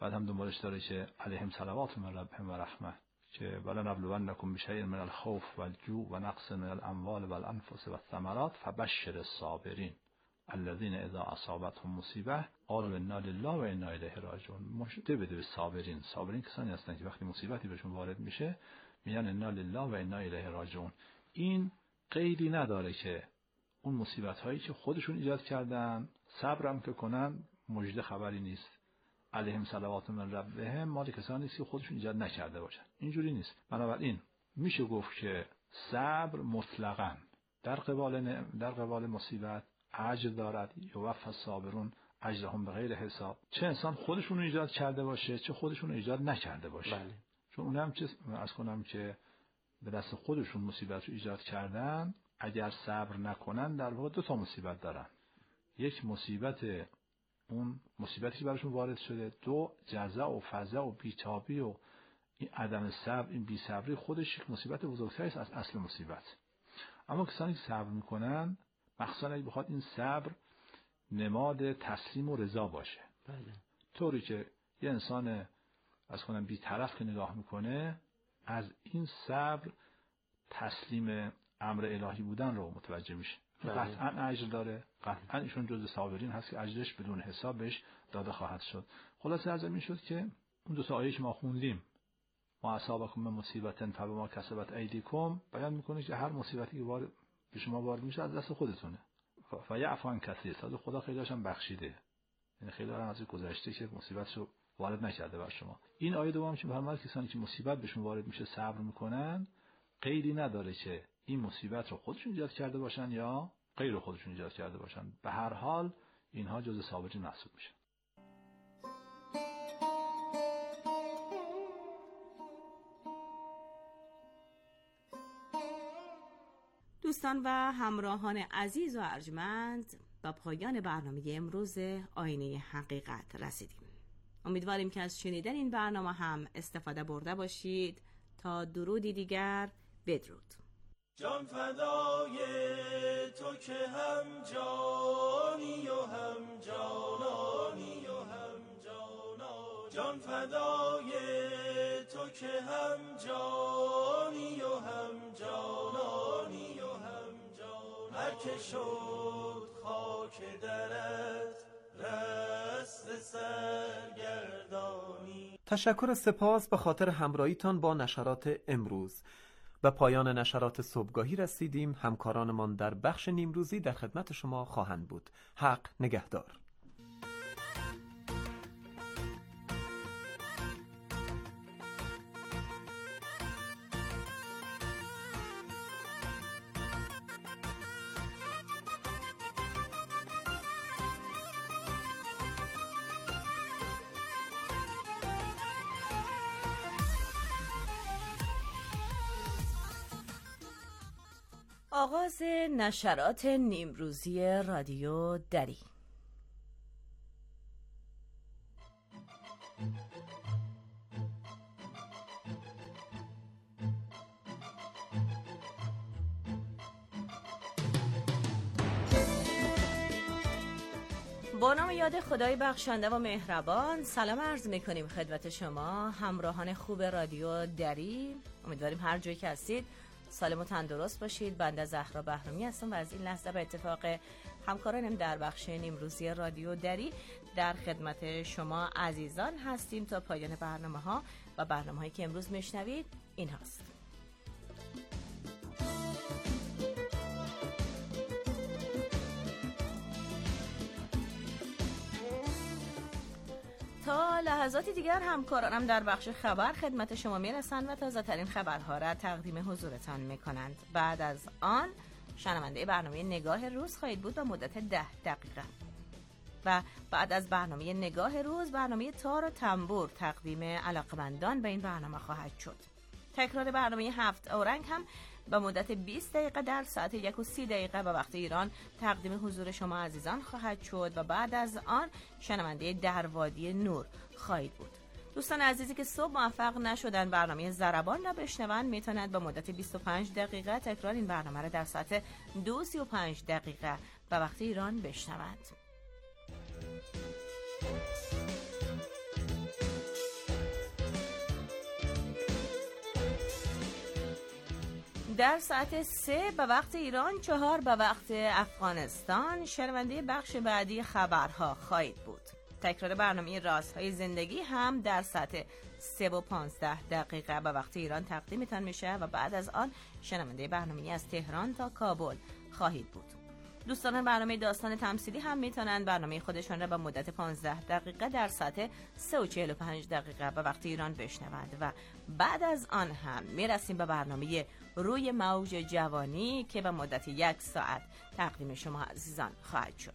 بعد هم دنبالش داره که علیهم صلوات من ربهم و رحمه، که ولنبلونکم بشیء من الخوف والجوع و نقص من الاموال والانفس والثمرات فبشر الصابرین الذين اذا اصابتهم مصیبه قالوا انا لله و انا الیه راجعون. مشته بده به صابرین. صابرین کسانی هستند که وقتی مصیبتی بهشون وارد میشه میگن انا لله و انا الیه راجعون. این قیدی نداره که اون مصیبت هایی که خودشون ایجاد کردن صبرم که کنن مژده خبری نیست. علیهم صلوات من ربهم مال کسانی است که خودشون ایجاد نکرده باشن. اینجوری نیست. بنابراین میشه گفت که صبر مطلقاً در قبال مصیبت اجر دارد. یوفی الصابرون اجرهم بغیر حساب. چه انسان خودشون رو ایجاد کرده باشه چه خودشون رو ایجاد نکرده باشه. بله. چون اونم چه عرض کنم که به دست خودشون مصیبت رو ایجاد کردن، اگر صبر نکنن در واقع دو تا مصیبت دارن. یک مصیبت اون مصیبتی که براشون وارد شده، دو جزع و فزع و بیتابی و این عدم صبر، این بی‌صبری خودش یک مصیبت بزرگتری است از اصل مصیبت. اما کسانی که صبر میکنن مخصوصا اگه بخواد این صبر نماد تسلیم و رضا باشه. بله. طوری که یه انسان از کنم بی‌طرف که نگاه میکنه از این صبر تسلیم امر الهی بودن رو متوجه میشه. قطعاً اجر داره، قطعاً ایشون جزء صابرین هست که اجرش بدون حساب بهش داده خواهد شد. خلاصه عرض می شد که اون دو تا آیه که ما خوندیم ما اصابکم من مصیبت فبما کسبت ایدیکم بیان میکنه که هر مصیبتی که به شما وارد میشه از دست خودتونه. فیعفو عن کثیر. خدا خیلی هاشم بخشیده، یعنی خیلی هم از گذشته که مصیبت رو وارد نکرده بر شما. این آیه دوم که به کسانی که مصیبت بهشون وارد میشه صبر میکنن قیدی نداره که این مصیبت رو خودشون ایجاد کرده باشن یا غیر خودشون ایجاد کرده باشن. به هر حال اینها جزء صابرین محسوب میشن. دوستان و همراهان عزیز و ارجمند، با پایان برنامه امروز آینه حقیقت رسیدیم. امیدواریم که از شنیدن این برنامه هم استفاده برده باشید. تا درودی دیگر، بدرود. جان فدای تو که هم جانی و هم جانانی و هم جانا. جان فدای تو که هم جانی و هم جانانی و هم جانا. هر که شد خاک درت رست سرگردانی. تشکر و سپاس به خاطر همراهیتان با نشرات امروز. به پایان نشرات صبحگاهی رسیدیم. همکارانمان در بخش نیمروزی در خدمت شما خواهند بود. حق نگهدار. آغاز نشرات نیمروزی رادیو دری. با نام یاد خدای بخشنده و مهربان سلام عرض میکنیم خدمت شما همراهان خوب رادیو دری. امیدواریم هر جایی که هستید سالم و تندرست باشید. بنده زهرا بهرامی هستم و از این لحظه به اتفاق همکارانم در بخش نیمروزی رادیو دری در خدمت شما عزیزان هستیم تا پایان برنامه‌ها و برنامه‌هایی که امروز میشنوید این هست. تا لحظاتی دیگر همکارانم در بخش خبر خدمت شما میرسند و تازه ترین خبرها را تقدیم حضورتان میکنند. بعد از آن شنونده برنامه نگاه روز خواهید بود با مدت 10 دقیقه و بعد از برنامه نگاه روز برنامه تار و تنبور تقدیم علاقمندان به این برنامه خواهد شد. تکرار برنامه 7 اورنگ هم با مدت 20 دقیقه در ساعت 1:30 به وقت ایران تقدیم حضور شما عزیزان خواهد شد و بعد از آن شنونده در وادی نور خواهید بود. دوستان عزیزی که صبح موفق نشدن برنامه ضربان را بشنوند میتونند با مدت 25 دقیقه تکرار این برنامه را در ساعت 2:35 به وقت ایران بشنوند. در ساعت 3 به وقت ایران، 4 به وقت افغانستان شنونده بخش بعدی خبرها خواهید بود. تکرار برنامه رازهای زندگی هم در ساعت 3 و 15 دقیقه به وقت ایران تقدیمتان میشه و بعد از آن شنونده برنامه از تهران تا کابل خواهید بود. دوستان برنامه داستان تمثیلی هم میتونن برنامه خودشان را به مدت 15 دقیقه در ساعت 3 و 45 دقیقه به وقت ایران بشنوند و بعد از آن هم میرسیم به برنامه روی موج جوانی که به مدت 1 ساعت تقدیم شما عزیزان خواهد شد.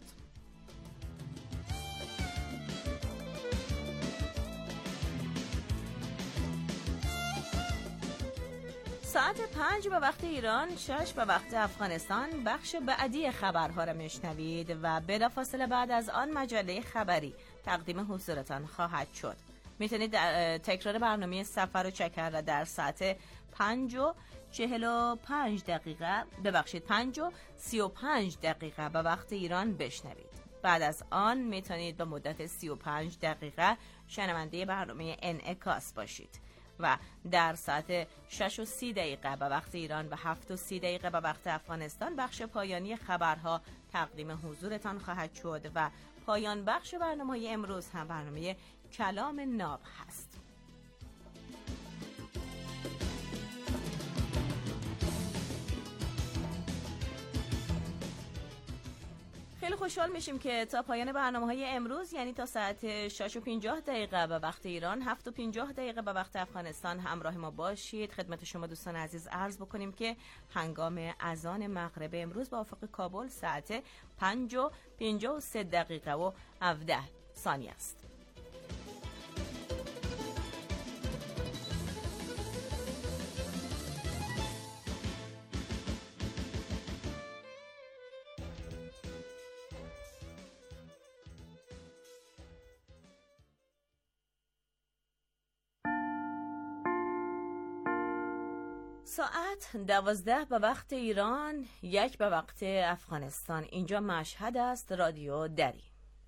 ساعت 5 به وقت ایران، 6 به وقت افغانستان بخش بعدی خبرها را میشنوید و بلافاصله بعد از آن مجله خبری تقدیم حضورتان خواهد شد. میتونید تکرار برنامه سفر و چکر را در ساعت 5 و 45 دقیقه 5 و 35 دقیقه به وقت ایران بشنوید. بعد از آن میتونید به مدت 35 دقیقه شنونده برنامه انعکاس باشید و در ساعت 6 و 30 دقیقه به وقت ایران و 7 و 30 دقیقه به وقت افغانستان بخش پایانی خبرها تقدیم حضورتان خواهد شد و پایان بخش برنامه امروز هم برنامه کلام ناب هست. خیلی خوشحال میشیم که تا پایان برنامه‌های امروز، یعنی تا ساعت 6 و 50 دقیقه به وقت ایران، 7 و 50 دقیقه به وقت افغانستان همراه ما باشید. خدمت شما دوستان عزیز عرض بکنیم که هنگام اذان مغرب امروز به افق کابل ساعت 5 و 53 دقیقه و 17 ثانیه است. ساعت 12 به وقت ایران، 1 به وقت افغانستان. اینجا مشهد است، رادیو دری.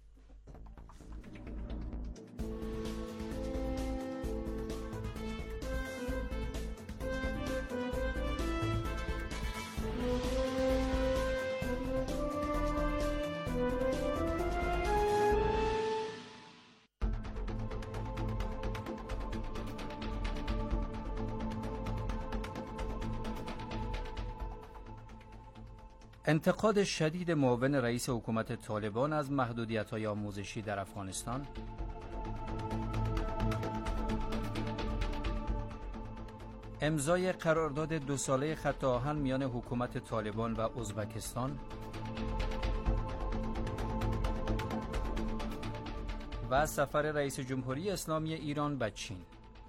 انتقاد شدید معاون رئیس حکومت طالبان از محدودیت‌های آموزشی در افغانستان، امضای قرارداد 2 ساله خط آهن میان حکومت طالبان و ازبکستان و سفر رئیس جمهوری اسلامی ایران به چین.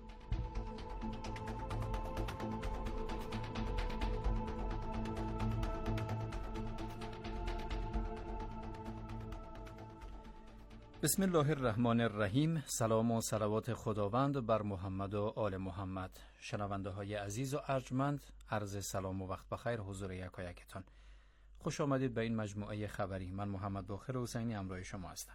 بسم الله الرحمن الرحیم. سلام و صلوات خداوند بر محمد و آل محمد. شنونده های عزیز و ارجمند، عرض سلام و وقت بخیر حضور یکایکتان. خوش آمدید به این مجموعه خبری. من محمد باقر حسینی همراه شما هستم.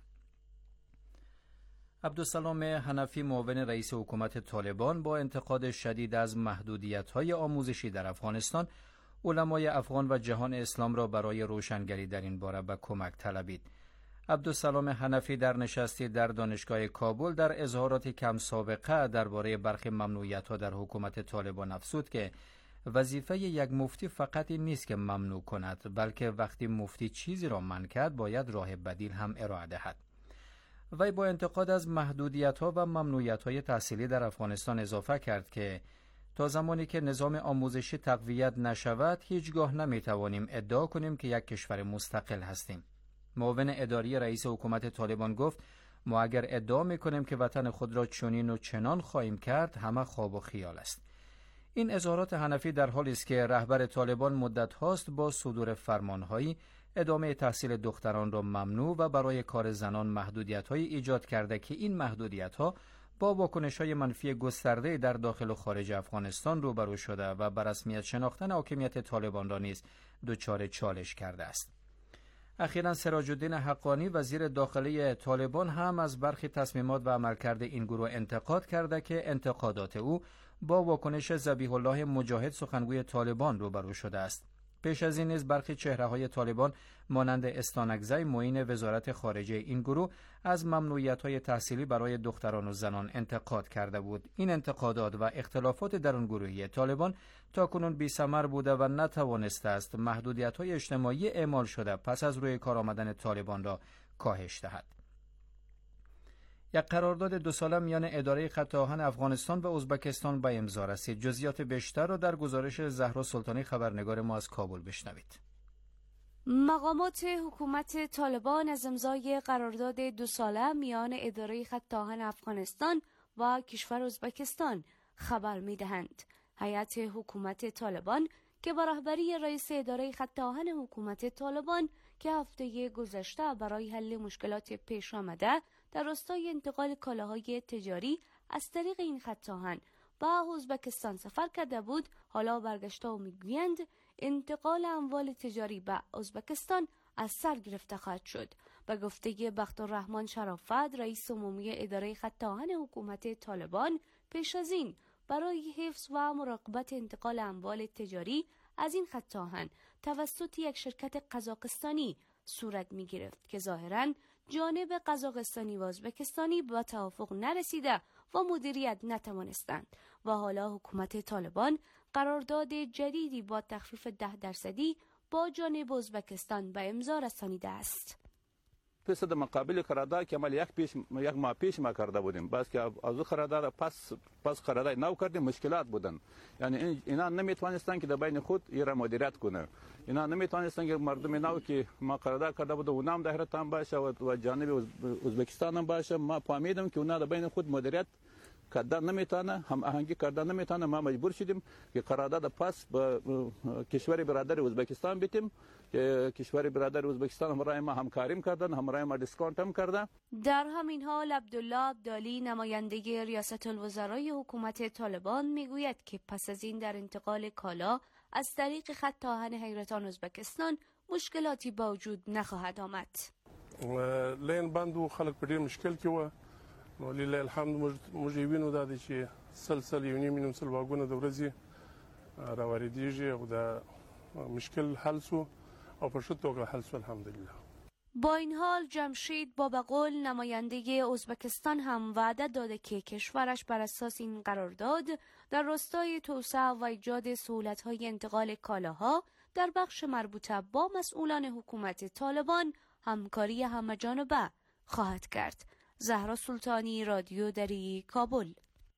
عبدالسلام حنفی معاون رئیس حکومت طالبان با انتقاد شدید از محدودیت‌های آموزشی در افغانستان، علمای افغان و جهان اسلام را برای روشنگری در این باره به کمک طلبید. عبدالسلام حنفی در نشستی در دانشگاه کابل در اظهارات کم سابقه درباره برخی ممنوعیت‌ها در حکومت طالبان افزود که وظیفه یک مفتی فقط این نیست که ممنوع کند، بلکه وقتی مفتی چیزی را منع کرد باید راه بدیل هم ارائه دهد. وی با انتقاد از محدودیت‌ها و ممنوعیت‌های تحصیلی در افغانستان اضافه کرد که تا زمانی که نظام آموزشی تقویت نشود هیچگاه نمی‌توانیم ادعا کنیم که یک کشور مستقل هستیم. معاون اداری رئیس حکومت طالبان گفت ما اگر ادعا میکنیم که وطن خود را چنین و چنان خواهیم کرد همه خواب و خیال است. این اظهارات حنفی در حالی است که رهبر طالبان مدت هاست با صدور فرمانهایی ادامه تحصیل دختران را ممنوع و برای کار زنان محدودیت‌های ایجاد کرده که این محدودیت‌ها با واکنش‌های منفی گسترده در داخل و خارج افغانستان روبرو شده و بر رسمیت شناختن حاکمیت طالبان را نیز دچار چالش کرده است. اخیراً سراج الدین حقانی وزیر داخلی طالبان هم از برخی تصمیمات و عملکرد این گروه انتقاد کرده که انتقادات او با واکنش ذبیح الله مجاهد سخنگوی طالبان روبرو شده است. پیش از این نیز برخی چهره‌های طالبان مانند استانکزی معین وزارت خارجه این گروه از ممنوعیت‌های تحصیلی برای دختران و زنان انتقاد کرده بود. این انتقادات و اختلافات درون گروهی طالبان تاکنون بی‌ثمر بوده و نتوانسته است محدودیت‌های اجتماعی اعمال شده پس از روی کار آمدن طالبان را کاهش دهد. یک قرارداد 2 ساله میان اداره خط آهن افغانستان و ازبکستان به امضا رسید. جزئیات بیشتر را در گزارش زهرا سلطانی خبرنگار ما از کابل بشنوید. مقامات حکومت طالبان از امضای قرارداد 2 ساله میان اداره خط آهن افغانستان و کشور ازبکستان خبر می‌دهند. هیئت حکومت طالبان که با رهبری رئیس اداره خط آهن حکومت طالبان که هفته گذشته برای حل مشکلات پیش آمده در راستای انتقال کالاهای تجاری از طریق این خط آهن به ازبکستان سفر کرده بود، حالا برگشته و میگویند انتقال اموال تجاری به ازبکستان از سر گرفته خواهد شد. به گفته بختالرحمن شرافت رئیس عمومی اداره خط آهن حکومت طالبان، پیش از این برای حفظ و مراقبت انتقال اموال تجاری از این خط آهن توسط یک شرکت قزاقستانی صورت می گرفت که ظاهراً جانب قزاقستانی و ازبکستانی به توافق نرسیده و مدیریت نتوانستند و حالا حکومت طالبان قرارداد جدیدی با تخفیف 10% با جانب ازبکستان به امضا رسانیده است. پس در مقابل قرارداد که عمل یک ماه پیش ما کرده بودیم، بس که از قرارداد پس قرارداد نو کردیم مشکلات بودن. یعنی اینا نمیتوانستن که در بین خود ایرا مدیریت کنه. اینا نمیتوانستن که مردم نو که ما قرارداد کرده بود اونام در حیرتان باشه و جانب ازبکستان هم باشه. ما فهمیدیم که اونا در بین خود مدیریت کردن نمیتونه، هم آهنگی کردن نمیتونه. ما مجبور شدیم که قرارداد پس به کشور برادر ازبکستان بیتیم که کشور برادر ازبکستان همراه ما همکاری کردن، همراه ما دیسکانت هم کردن. در همین حال عبدالله عبدالی نماینده ریاست الوزرای حکومت طالبان میگوید که پس از این در انتقال کالا از طریق خط آهن حیرتان ازبکستان مشکلاتی با وجود نخواهد آمد. لین بندو خلق په ډیر مشکل کې و، نو لله الحمد موږ وینو دا چې سلسله یو نیم سل واګونه د ورځې راوریديږي او دا مشکل حل شو او په ښه توګه حل شو الحمدلله. با این حال جمشید بابقل نماینده ازبکستان هم وعده داده که کشورش بر اساس این قرارداد در راستای توسعه و ایجاد سهولت‌های انتقال کالاها در بخش مربوطه با مسئولان حکومت طالبان همکاری همه‌جانبه خواهد کرد. زهرا سلطانی، رادیو دری، کابل.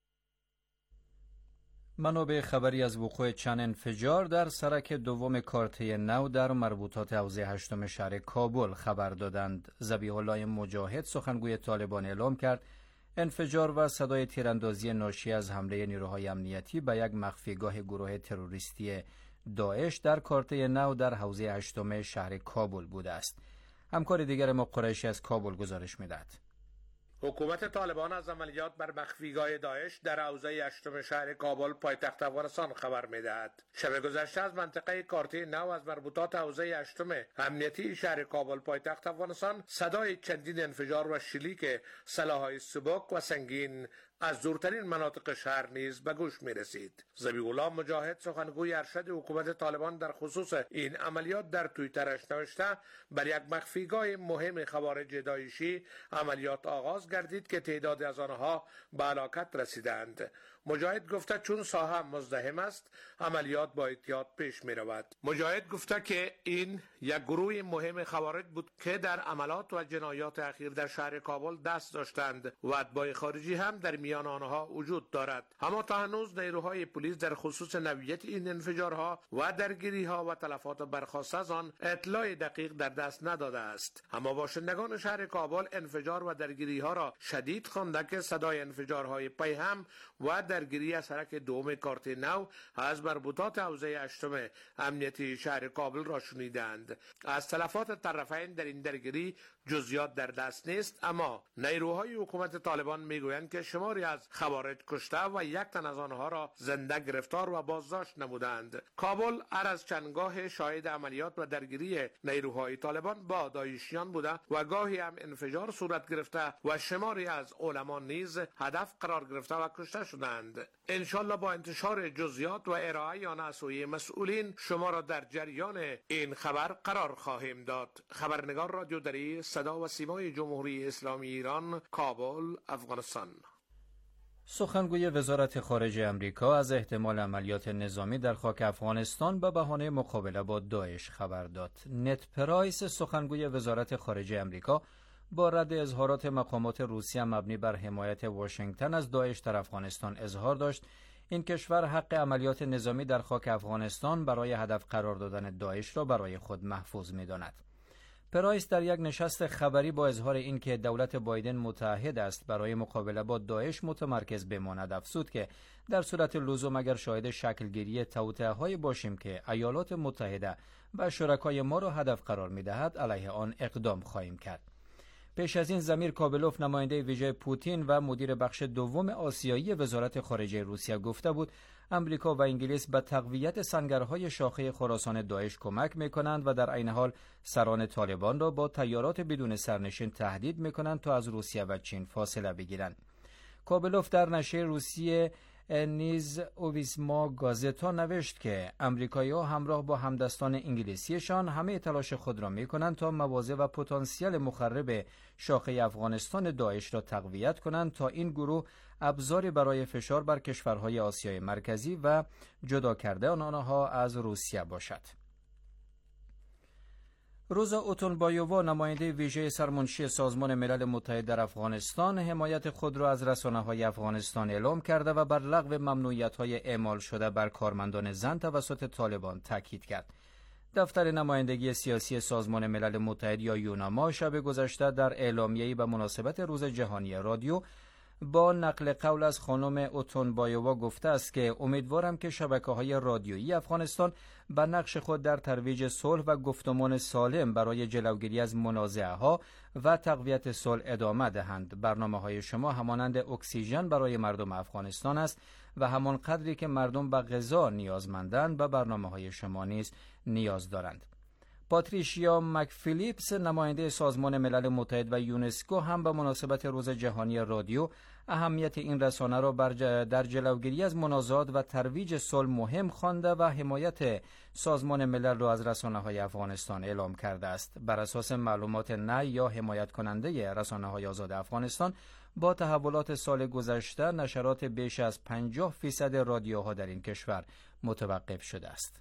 منابع خبری از وقوع چند انفجار در سرک دوم کارته نو در مربوطات حوزه 8 شهر کابل خبر دادند. ذبیح الله مجاهد سخنگوی طالبان اعلام کرد انفجار و صدای تیراندازی ناشی از حمله نیروهای امنیتی به یک مخفیگاه گروه تروریستی داعش در کارته نو در حوزه 8 شهر کابل بوده است. همکار دیگر ما قریشی از کابل گزارش می‌دهد. حکومت طالبان از عملیات بر مخفیگاه داعش در حوزه 8 شهر کابل پایتخت افغانستان خبر می‌دهد. شب گذشته از منطقه کارته نو از مربوطات حوزه 8 امنیتی شهر کابل پایتخت افغانستان صدای چندین انفجار و شلیک سلاح‌های سبک و سنگین از دورترین مناطق شهر نیز به گوش می رسید. ذبیح الله مجاهد سخنگوی ارشد حکومت طالبان در خصوص این عملیات در توییترش نوشته بر یک مخفیگاه مهم خوارج داعشی عملیات آغاز گردید که تعدادی از آنها به هلاکت رسیدند. مجاهد گفته چون ساحه مزدحم است عملیات با احتیاط پیش می رود. مجاهد گفته که این یک گروه مهم خوارج بود که در عملات و جنایات اخیر در شهر کابل دست داشتند و اتباع خارجی هم در میان آنها وجود دارد. اما تا هنوز نیروهای پلیس در خصوص نوعیت این انفجارها و درگیری‌ها و تلفات برخاسته از آن اطلاع دقیق در دست نداده است. اما باشندگان شهر کابل انفجار و درگیری‌ها را شدید خوانده که صدای انفجارهای پیهم و درگیری از سرک دوم کارته نو از مربوطات حوزه 8 امنیتی شهر کابل را شنیدند. از تلفات طرفین در این درگیری جزئیات در دست نیست، اما نیروهای حکومت طالبان میگویند که شماری از خوارج کشته و یک تن از آنها را زنده گرفتار و بازداشت نمودند. کابل هر از چندگاه شاهد عملیات و درگیری نیروهای طالبان با داعشیان بوده و گاهی هم انفجار صورت گرفته و شماری از علما نیز هدف قرار گرفته و کشته شدند. انشالله با انتشار جزئیات و ارائه آن از سوی مسئولین شما را در جریان این خبر قرار خواهیم داد. خبرنگار رادیو دری، صدا و سیمای جمهوری اسلامی ایران، کابل، افغانستان. سخنگوی وزارت خارجه آمریکا از احتمال عملیات نظامی در خاک افغانستان به بهانه مقابله با داعش خبر داد. نت پرایس، سخنگوی وزارت خارجه آمریکا، با رد اظهارات مقامات روسیه مبنی بر حمایت واشنگتن از داعش در افغانستان اظهار داشت این کشور حق عملیات نظامی در خاک افغانستان برای هدف قرار دادن داعش را برای خود محفوظ می‌داند. پرایس در یک نشست خبری با اظهار اینکه دولت بایدن متعهد است برای مقابله با داعش متمرکز بماند افزود که در صورت لزوم اگر شاهد شکلگیری توطئه‌های باشیم که ایالات متحده و شرکای ما را هدف قرار می‌دهد علیه آن اقدام خواهیم کرد. پیش از این زمیر کابلوف، نماینده ویژه پوتین و مدیر بخش دوم آسیایی وزارت خارجه روسیه گفته بود امریکا و انگلیس به تقویت سنگرهای شاخه خراسان داعش کمک می‌کنند و در عین حال سران طالبان را با طیارات بدون سرنشین تهدید می‌کنند تا از روسیه و چین فاصله بگیرند. کابلوف در نشریه روسیه نیز اویسما گازتا نوشت که امریکایی‌ها همراه با همدستان انگلیسیشان همه تلاش خود را می‌کنند تا مواضع و پتانسیل مخرب شاخه افغانستان داعش را تقویت کنند تا این گروه ابزاری برای فشار بر کشورهای آسیای مرکزی و جدا کردن آنها از روسیه باشد. روزا اوتونبایووا، نماینده ویژه سرمنشی سازمان ملل متحد در افغانستان، حمایت خود را از رسانه‌های افغانستان اعلام کرده و بر لغو ممنوعیت‌های اعمال شده بر کارمندان زن توسط طالبان تاکید کرد. دفتر نمایندگی سیاسی سازمان ملل متحد یا یوناما شب گذشته در اعلامیه‌ای به مناسبت روز جهانی رادیو با نقل قول از خانم اوتونبایووا گفته است که امیدوارم که شبکه‌های رادیویی افغانستان به نقش خود در ترویج صلح و گفتمان سالم برای جلوگیری از منازعه‌ها و تقویت صلح ادامه دهند. برنامه‌های شما همانند اکسیژن برای مردم افغانستان است و همان قدری که مردم به غذا نیازمندند به برنامه‌های شما نیز نیاز دارند. پاتریشیا مکفیلیپس، نماینده سازمان ملل متحد و یونسکو، هم به مناسبت روز جهانی رادیو اهمیت این رسانه را در جلوگیری از منازعات و ترویج صلح مهم خوانده و حمایت سازمان ملل را از رسانه‌های افغانستان اعلام کرده است. بر اساس معلومات نی یا حمایت کننده رسانه‌های آزاد افغانستان، با تحولات سال گذشته نشرات بیش از 50% رادیوها در این کشور متوقف شده است.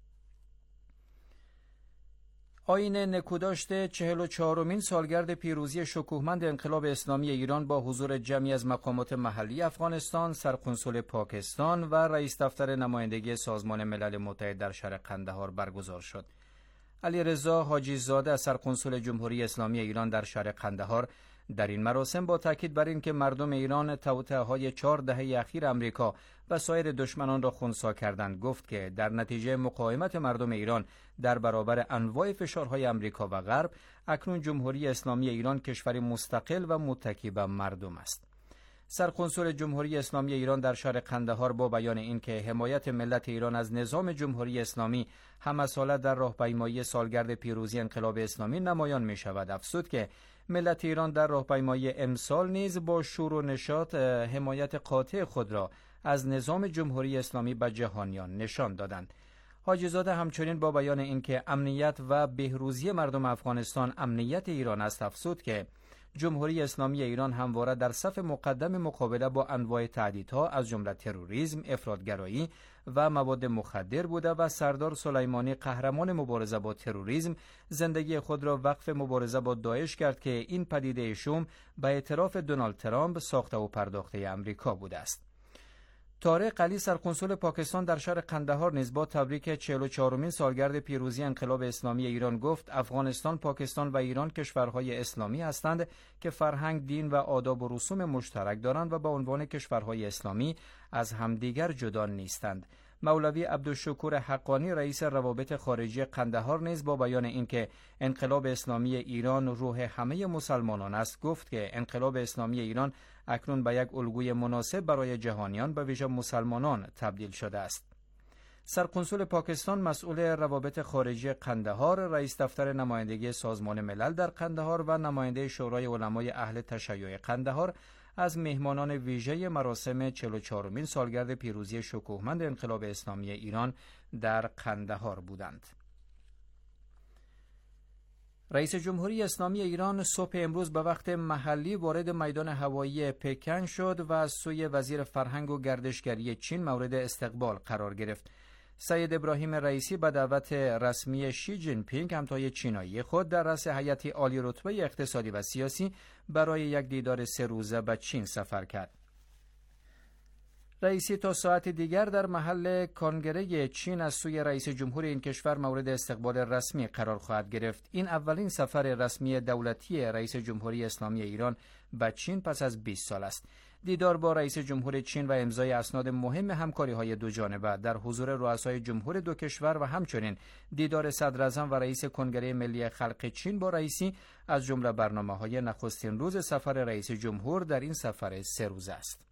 آیین نکوداشت 44مین سالگرد پیروزی شکوهمند انقلاب اسلامی ایران با حضور جمعی از مقامات محلی افغانستان، سرقنصل پاکستان و رئیس دفتر نمایندگی سازمان ملل متحد در شهر قندهار برگزار شد. علیرضا حاجی زاده، سرقنصل جمهوری اسلامی ایران در شهر قندهار، در این مراسم با تاکید بر این که مردم ایران توطئه‌های 4 دهه اخیر امریکا و سایر دشمنان را خنثی کردند گفت که در نتیجه مقاومت مردم ایران در برابر انواع فشارهای امریکا و غرب، اکنون جمهوری اسلامی ایران کشوری مستقل و متکی به مردم است. سرقنصل جمهوری اسلامی ایران در شهر قندهار با بیان اینکه حمایت ملت ایران از نظام جمهوری اسلامی هم‌اصالت در راهپیمایی سالگرد پیروزی انقلاب اسلامی نمایان می شود، افزود که ملت ایران در راهپیمایی امسال نیز با شور و نشاط حمایت قاطع خود را از نظام جمهوری اسلامی به جهانیان نشان دادند. حاجی زاده همچنین با بیان اینکه امنیت و بهروزی مردم افغانستان امنیت ایران است، افزود که جمهوری اسلامی ایران همواره در صف مقدم مقابله با انواع تهدیدها از جمله تروریسم، افراطگرایی و مواد مخدر بوده و سردار سلیمانی، قهرمان مبارزه با تروریسم، زندگی خود را وقف مبارزه با داعش کرد که این پدیده شوم به اعتراف دونالد ترامپ ساخته و پرداخته امریکا بوده است. طارق علی، سرقنصل پاکستان در شهر قندهار، نیز با تبریک 44مین سالگرد پیروزی انقلاب اسلامی ایران گفت افغانستان، پاکستان و ایران کشورهای اسلامی هستند که فرهنگ، دین و آداب و رسوم مشترک دارند و به عنوان کشورهای اسلامی از همدیگر جدا نیستند. مولوی عبدالشکور حقانی رئیس روابط خارجی قندهار نیز با بیان اینکه انقلاب اسلامی ایران روح همه مسلمانان است گفت که انقلاب اسلامی ایران اکنون به یک الگوی مناسب برای جهانیان به ویژه مسلمانان تبدیل شده است. سرقنسول پاکستان مسئول روابط خارجی قندهار، رئیس دفتر نمایندگی سازمان ملل در قندهار و نماینده شورای علمای اهل تشیع قندهار از مهمانان ویژه مراسم 44مین سالگرد پیروزی شکوهمند انقلاب اسلامی ایران در قندهار بودند. رئیس جمهوری اسلامی ایران صبح امروز به وقت محلی وارد میدان هوایی پکن شد و از سوی وزیر فرهنگ و گردشگری چین مورد استقبال قرار گرفت. سید ابراهیم رئیسی به دعوت رسمی شی جین پینگ همتای چینایی خود در رأس هیئت عالی رتبه اقتصادی و سیاسی برای یک دیدار 3 روزه به چین سفر کرد. رئیسی تا ساعت دیگر در محل کنگره چین از سوی رئیس جمهور این کشور مورد استقبال رسمی قرار خواهد گرفت. این اولین سفر رسمی دولتی رئیس جمهوری اسلامی ایران به چین پس از 20 سال است. دیدار با رئیس جمهور چین و امضای اسناد مهم همکاری‌های دو جانبه در حضور رؤسای جمهور دو کشور و همچنین دیدار صدراعظم و رئیس کنگره ملی خلق چین با رئیسی از جمله برنامه‌های نخستین روز سفر رئیس جمهور در این سفر 3 روزه است.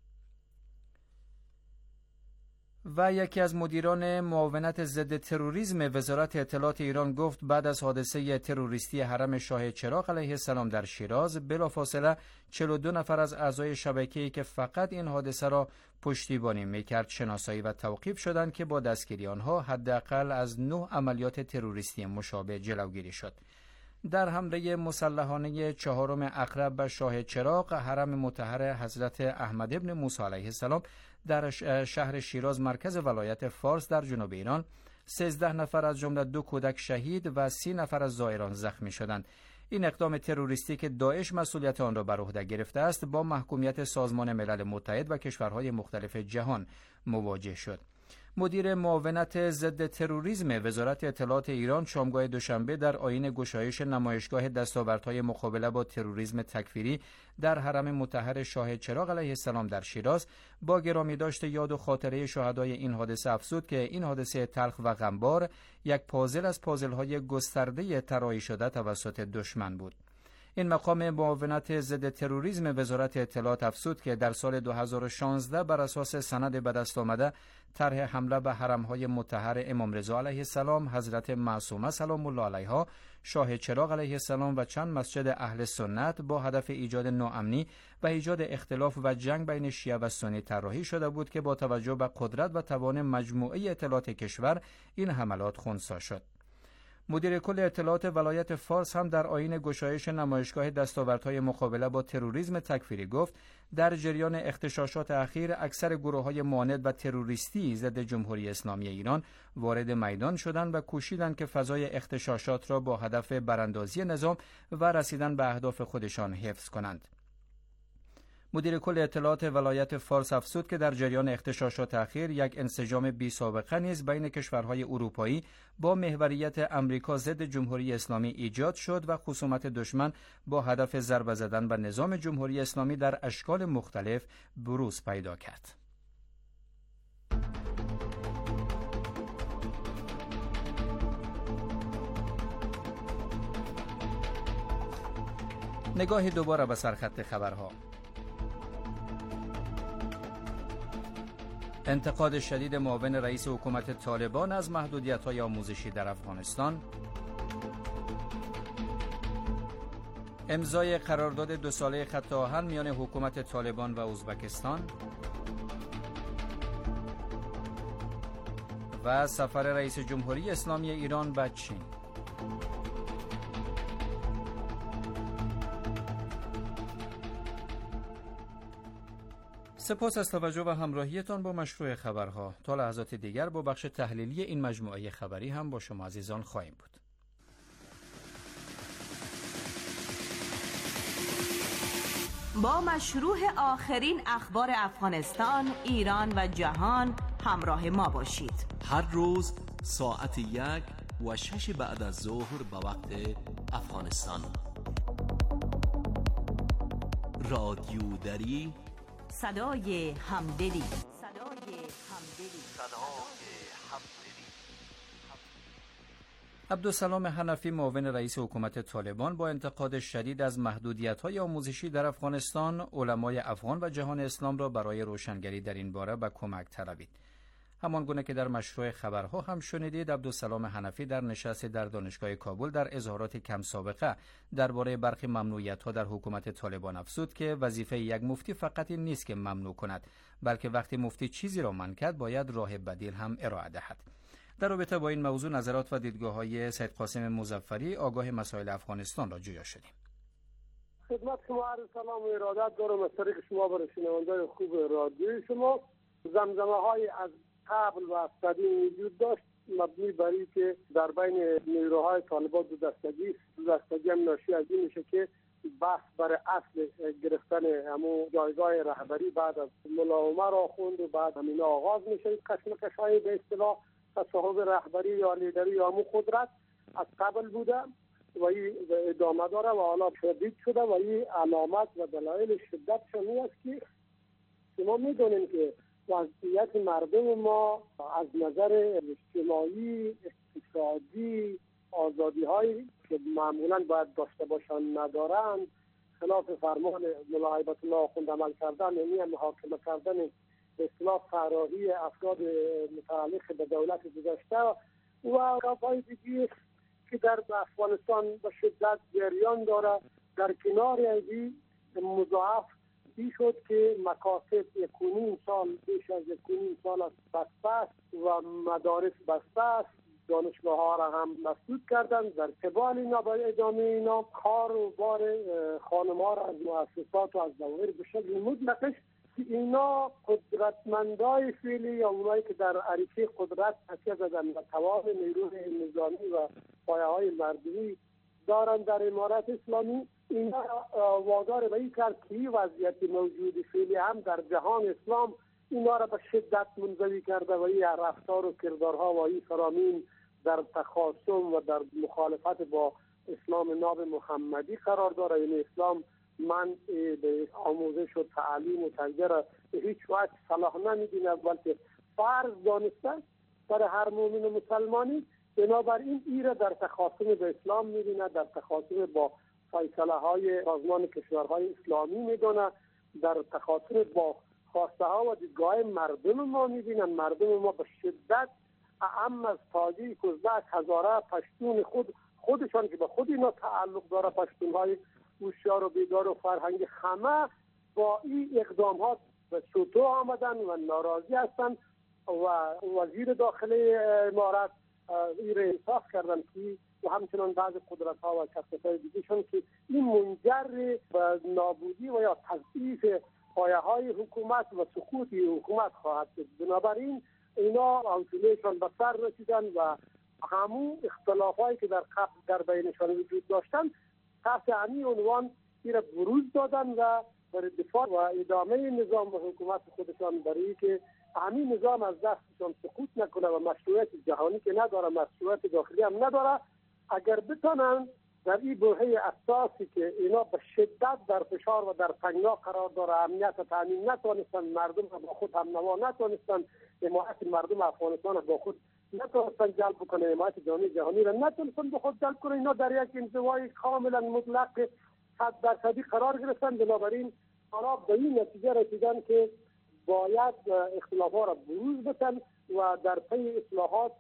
و یکی از مدیران معاونت ضد تروریسم وزارت اطلاعات ایران گفت بعد از حادثه تروریستی حرم شاه چراغ علیه السلام در شیراز بلافاصله 42 نفر از اعضای شبکه‌ای که فقط این حادثه را پشتیبانی می‌کرد شناسایی و توقیف شدند که با دستگیری آنها حداقل از 9 عملیات تروریستی مشابه جلوگیری شد. در حمله مسلحانه 4 اقرب به شاه چراغ حرم مطهر حضرت احمد ابن موسی علیه السلام در شهر شیراز مرکز ولایت فارس در جنوب ایران 13 نفر از جمله 2 کودک شهید و 30 نفر از زائران زخمی شدند. این اقدام تروریستی که داعش مسئولیت آن را بر عهده گرفته است با محکومیت سازمان ملل متحد و کشورهای مختلف جهان مواجه شد. مدیر معاونت ضد تروریسم وزارت اطلاعات ایران شامگاه دوشنبه در آیین گشایش نمایشگاه دستاوردهای مقابله با تروریسم تکفیری در حرم مطهر شاه چراغ علیه السلام در شیراز با گرامی داشت یاد و خاطره شهدای این حادثه افزود که این حادثه تلخ و غمبار یک پازل از پازل‌های گسترده طراحی شده توسط دشمن بود. این مقام معاونت ضد تروریسم وزارت اطلاعات افزود که در سال 2016 بر اساس سند به دست آمده طرح حمله به حرم‌های مطهر امام رضا علیه السلام، حضرت معصومه سلام الله علیها، شاه چراغ علیه السلام و چند مسجد اهل سنت با هدف ایجاد ناامنی و ایجاد اختلاف و جنگ بین شیعه و سنی طراحی شده بود که با توجه به قدرت و توان مجموعه اطلاعات کشور این حملات خنثی شد. مدیر کل اطلاعات ولایت فارس هم در آیین گشایش نمایشگاه دستاوردهای مقابله با تروریسم تکفیری گفت در جریان اغتشاشات اخیر اکثر گروه‌های معاند و تروریستی ضد جمهوری اسلامی ایران وارد میدان شدند و کوشیدند که فضای اغتشاشات را با هدف براندازی نظام و رسیدن به اهداف خودشان حفظ کنند. مدیر کل اطلاعات ولایت فارس افزود که در جریان اغتشاشات اخیر یک انسجام بی سابقه نیز بین کشورهای اروپایی با محوریت امریکا ضد جمهوری اسلامی ایجاد شد و خصومت دشمن با هدف ضربه زدن به نظام جمهوری اسلامی در اشکال مختلف بروز پیدا کرد. نگاهی دوباره به سرخط خبرها. انتقاد شدید معاون رئیس حکومت طالبان از محدودیت‌های آموزشی در افغانستان، امضای قرارداد 2 ساله خط آهن میان حکومت طالبان و ازبکستان و سفر رئیس جمهوری اسلامی ایران به چین. سپاس از توجه و همراهیتان با مشروع خبرها. تا لحظات دیگر با بخش تحلیلی این مجموعه خبری هم با شما عزیزان خواهیم بود. با مشروع آخرین اخبار افغانستان، ایران و جهان همراه ما باشید. هر روز ساعت 1 و 6 بعد از ظهر به وقت افغانستان. رادیو دری، صدای همدلی. صدای همدلی. عبدالسلام حنفی معاون رئیس حکومت طالبان با انتقاد شدید از محدودیت‌های آموزشی در افغانستان، علمای افغان و جهان اسلام را برای روشنگری در این باره به کمک طلبید. همانگونه که در مشروع خبرها هم شنیدید، عبدالسلام حنفی در نشست در دانشگاه کابل در اظهارات کم سابقه درباره برخی ممنوعیت‌ها در حکومت طالبان افزود که وظیفه یک مفتی فقط این نیست که ممنوع کند، بلکه وقتی مفتی چیزی را منع کرد باید راه بدیل هم ارائه دهد. در رابطه با این موضوع نظرات و دیدگاه‌های سید قاسم مظفری آگاه مسائل افغانستان را جویا شدیم. خدمت شما عرض سلام و ارادت دارم از طریق شما برای شنوندگان خوب رادیوی شما. زمزمه‌های از قبل و از قدیم وجود داشت، مبنی بر این که در بین نیروهای طالبان دو دستگی هم ناشی از این میشه که بحث برای اصل گرفتن همون جایگاه رهبری بعد از ملا عمر آخوند و بعد همینا آغاز میشه. کشمکش‌های به اصطلاح تصاحب رهبری یا لیدری یا همون قدرت از قبل بوده و این ادامه داره و حالا شدید شده و این علامت و دلایل شدت شمی است که شما میدونیم که وضعیت مردم ما از نظر اجتماعی، اقتصادی، آزادی هایی که معمولا باید داشته باشند ندارند، خلاف فرمان ملا هیبت الله آخوند عمل کردن، یعنی محاکمه کردن به اصطلاح فراری افراد متعلق به دولت گذشته و کافای دیگه که در افغانستان به شدت جریان داره. در کنار ازی مضاعف این شد که مکاتب 1.5 سال بیش از 1.5 سال از بسته است و مدارس بسته است، دانشگاه ها را هم مسدود کردن. در قبال اینا با ادامه اینا کار و بار خانم ها را از مؤسسات و از دوایر به شکل مطلقش که اینا قدرتمندای فعلی یا اونایی که در عریصه قدرت تکیه زدن و توان نیروی نظامی و پایه های مردمی دارن در امارت اسلامی، اینا وادار به این کرد که این وضعیت موجود فعلی هم در جهان اسلام اینا را به شدت منزوی کرده و این رفتار و کردارها و این فرامین در تخاصم و در مخالفت با اسلام ناب محمدی قرار داره. یعنی اسلام من به آموزش و تعلیم و تربیت را به هیچ وجه صلاح نمی‌بینه، بلکه فرض دانسته برای هر مؤمن و مسلمانی. بنابراین این را در تخاصم به اسلام می‌بینه، در تخاصم با فیصله های سازمان کشورهای اسلامی می‌دونه، در تخاصم با خواسته ها و دیدگاه مردم ما می‌بینن. مردم ما به شدت اعم از تاجیک، ازبک، هزاره، پشتون خودشان که به خود اینا تعلق داره، پشتون‌های هوشیار و بیدار و فرهنگ، همه با این اقدامات به سوتو آمدن و ناراضی هستند و وزیر داخله امارت این را احساس کردن که و همچنان بعض قدرت ها و شخصیت های دیگه‌شون که این منجر به نابودی و یا تضعیف پایه های حکومت و سقوط حکومت خواهد شد. بنابراین اینا حوصله‌شان به سر رسیدن و همون اختلافایی که در قبل در بینشان وجود داشتن تحت همین عنوان این را بروز دادن و برای دفاع و ادامه نظام و حکومت خودشان، برای که همین نظام از دستشان سقوط نکنه و مشروعیت جهانی که نداره، مشروعیت داخلی هم نداره، اگر بتونن در این برهه اساسی که اینا به شدت در فشار و در تنگنا قرار داره، امنیت و تامین نتونستن، مردم را با خود هم نوا نتونستن، حمایت مردم افغانستان را با خود نتونستن جلب کنه، حمایت جهانی را نتونستن به خود جلب کنه، اینا در یک انزوای کاملا مطلق 100% قرار گرفتن. بنابراین آنها به این نتیجه رسیدن که باید اختلافات را بروز بدن و در پی اصلاحات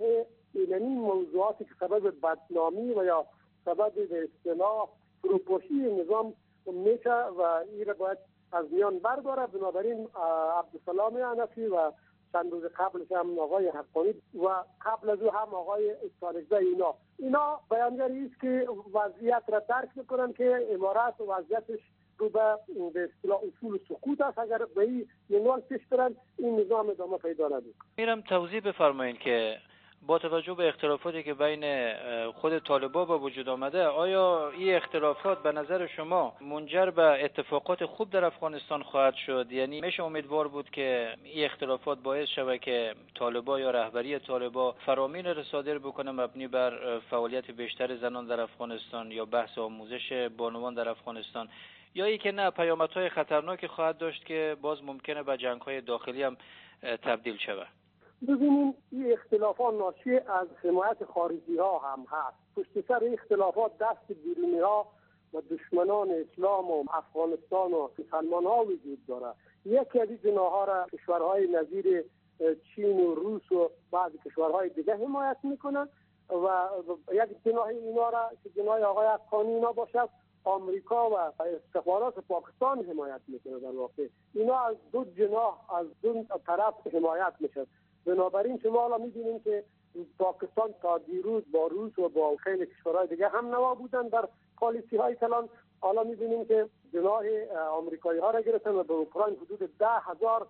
این موضوعاتی که سبب بدنامی و یا سبب به اصطلاح فروپاشی نظام میشه و این را باید از میان برداره. بنابراین عبدالسلام حنفی و چند روز قبلش هم آقای حقانی و قبل از او هم آقای استانکزی اینا بیانگری است که وضعیت را درک میکنن که امارت وضعیتش رو به اصطلاح اصول سقوط است. اگر به این منوال پیش برن این نظام ادامه پیدا نمیکنه. میرم توضیح بفرمایید که با توجه به اختلافاتی که بین خود طالبان به وجود آمده، آیا این اختلافات به نظر شما منجر به اتفاقات خوب در افغانستان خواهد شد؟ یعنی میشه امیدوار بود که این اختلافات باعث شود که طالبان یا رهبری طالبان فرامین را صادر بکنه مبنی بر فعالیت بیشتر زنان در افغانستان یا بحث آموزش بانوان در افغانستان، یا ای که نه پیامدهای خطرناکی خواهد داشت که باز ممکنه به جنگ‌های داخلی هم تبدیل شود؟ ببینیم این اختلافات ناشی از حمایت خارجی ها هم هست. پشت سر اختلافات دست بیرونی ها و دشمنان اسلام و افغانستان و مسلمان ها وجود داره. یکی از این جناها را کشورهای نظیر چین و روس و بعضی کشورهای دیگه حمایت میکنن و یک جناح اینا را که جناح آقای افغانی اینا باشد آمریکا و استخبارات پاکستان حمایت میکنه. در واقع اینا از دو جناح از دو طرف حمایت میشه. بنابراین شما الان می‌بینید که پاکستان تا دیروز با روس و با خیلی کشورهای دیگه هم نوا بودن در پالیسی‌های کلان. حالا می‌بینیم که جناح آمریکایی‌ها را گرفتن و به اوکراین حدود 10,000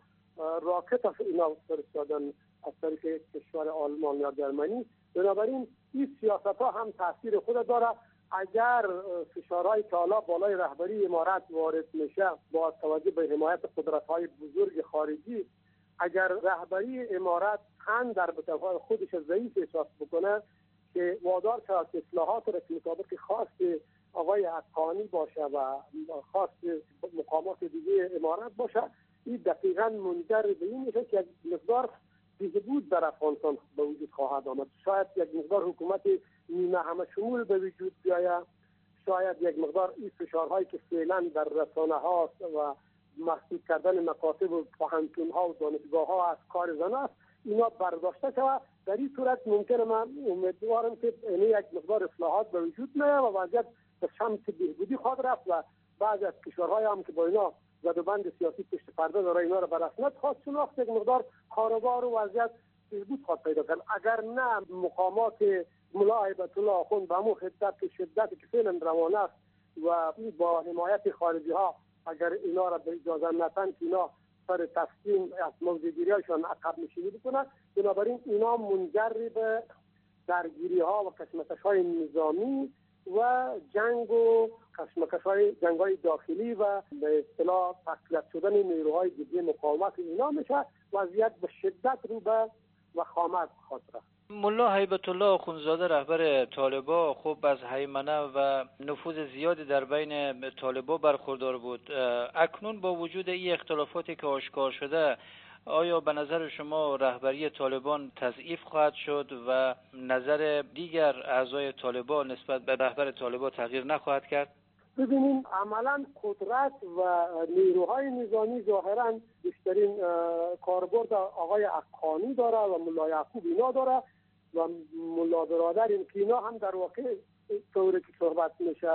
راکت اینا فرستادن از طریق کشور آلمان یا جرمنی. بنابراین این سیاست‌ها هم تاثیر خود داره. اگر فشارهای که حالا بالای رهبری امارات وارد میشه با توجه به حمایت قدرت‌های بزرگ خارجی، اگر رهبری امارات هم در بطور خودش ضعیف احساس بکنه که وادار شود اصلاحات را که مطابق خواست آقای حقانی باشه و خواست مقامات دیگه امارات باشه، این دقیقاً منجر به این میشه که یک مقدار بهبود در افغانستان به وجود خواهد آمد. شاید یک مقدار حکومت نیمه همه شمول به وجود بیاید، شاید یک مقدار این فشارهایی که فعلا در رسانه ها و محدود کردن مکاتب و پوهنتون‌ها و دانشگاه‌ها از کار زن است اینا برداشته شود. در این صورت ممکنه من امیدوارم که یک مقدار اصلاحات به وجود میاد و وضعیت به سمت بهبودی خواهد رفت و بعضی از کشورهای هم که با اینا زدوبند سیاسی پشت پرده داره اینا را به رسمیت خواهد شناخت، یک مقدار کاروبار و وضعیت بهبود خواهد پیدا کرد. اگر نه مقامات ملا هیبت الله آخوند به همون شدت که فعلا روانه است و با حمایت خارجی ها اگر اینا را به اجازه ندن که اینا سر تسلیم از موضوعگیری‌هایشان عقب نشینی بکنن، بنابراین اینا منجر به درگیری ها و کشمکش های نظامی و جنگ و کشمکش های جنگ های داخلی و به اصطلاح تقویت شدن نیروهای جبهه مقاومت اینا میشه. وضعیت به شدت رو به وخامت خواهد رفت. ملا هیبت الله آخوندزاده رهبر طالبان خب از هیمنه و نفوذ زیادی در بین طالبان برخوردار بود. اکنون با وجود این اختلافاتی که آشکار شده، آیا به نظر شما رهبری طالبان تضعیف خواهد شد و نظر دیگر اعضای طالبان نسبت به رهبر طالبان تغییر نخواهد کرد؟ ببینیم عملا قدرت و نیروهای نظامی ظاهرا بیشترین کاربرد آقای حقانی داره و ملا یعقوب اینا داره و ملا برادر این که اینا هم در واقع طوری که صحبت میشه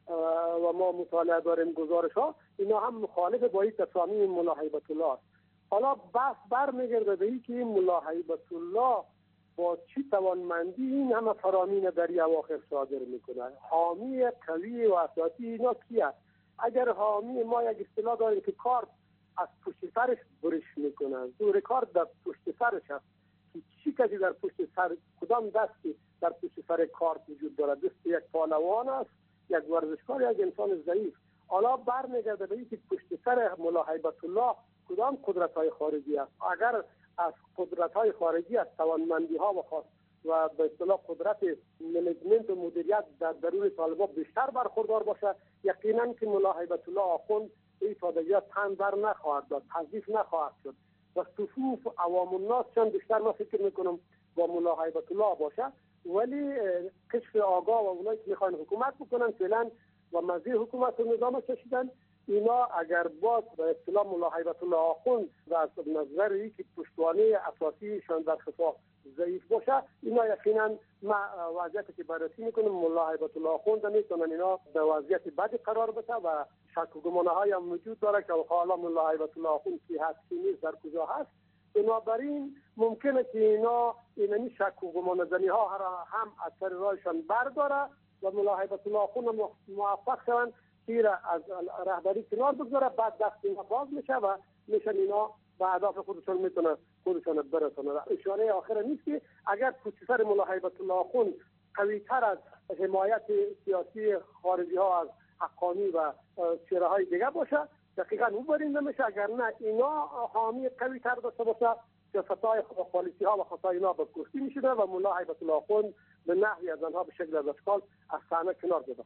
و ما مطالعه داریم گزارش ها، اینا هم مخالف با این تصامیم ملا هیبت الله است. حالا بحث برمیگرده به این که ملا هیبت الله با چی توانمندی این همه فرامین در اواخر صادر میکنه. حامی قوی و اساسی اینا کی است؟ اگر حامی ما یک اصطلاح داریم که کارت از پشت سرش برش میکنه، زور کارت در پشت سرش است که چی کسی در پشت سر کدام دستی در پشت سر کارت وجود داره؟ دست یک پهلوان است، یک ورزشکار، یک انسان ضعیف. حالا برمیگرده به اینکه پشت سر ملا هیبت الله کدام قدرت‌های خارجی است. اگر از قدرت‌های خارجی از توانمندی‌ها و به اصطلاح قدرت منیجمنت و مدیریت در درون طالبان بیشتر برخوردار باشه، یقینا که ملا هیبت الله آخوند این تادگیات تن در نخواهد داد، تضعیف نخواهد شد و صفوف عوام الناس چند بیشتر ما فکر میکنم با ملا هیبت الله باشه. ولی کشف آگاه و اونایی که میخوان حکومت بکنن فعلا و مزید حکومت و نظام کشیدن، اینا اگر باز به اصطلاح ملا هیبت الله آخوند و از نظر ای که پشتوانه اساسیشان در خفا ضعیف باشه، اینا یقینا وضعیتی که بررسی میکنم ملا هیبت الله آخوند میتونن اینا به وضعیت بدی قرار بده و شک و گمانه های هم وجود داره که حالا ملا هیبت الله آخوند کی هست کی نیست در کجا هست. بنابراین ممکنه که اینا اینمی شک و گمان زنی ها هم از سر راهشان برداره و ملا هیبت الله آخوند موفق شوند که از رهبری کنار بگذاره، بعد دست اینا باز میشه و میشن اینا به اهداف خودشون میتونه خودشون برسونه. اشاره آخر نیست که اگر پشت سر ملا هیبت الله آخوند قوی‌تر از حمایت سیاسی خارجی ها از حقانی و چهره های دیگه باشه، دقیقاً اون برنده میشه. اگر نه اینا حامی قوی‌تر داشته باشه، سیاست‌های پالیسی ها و خطای اینا به کشتی میشه و ملا هیبت الله آخوند به نحوی از آنها به شکل از اشکال از صحنه کنار زده خواهد.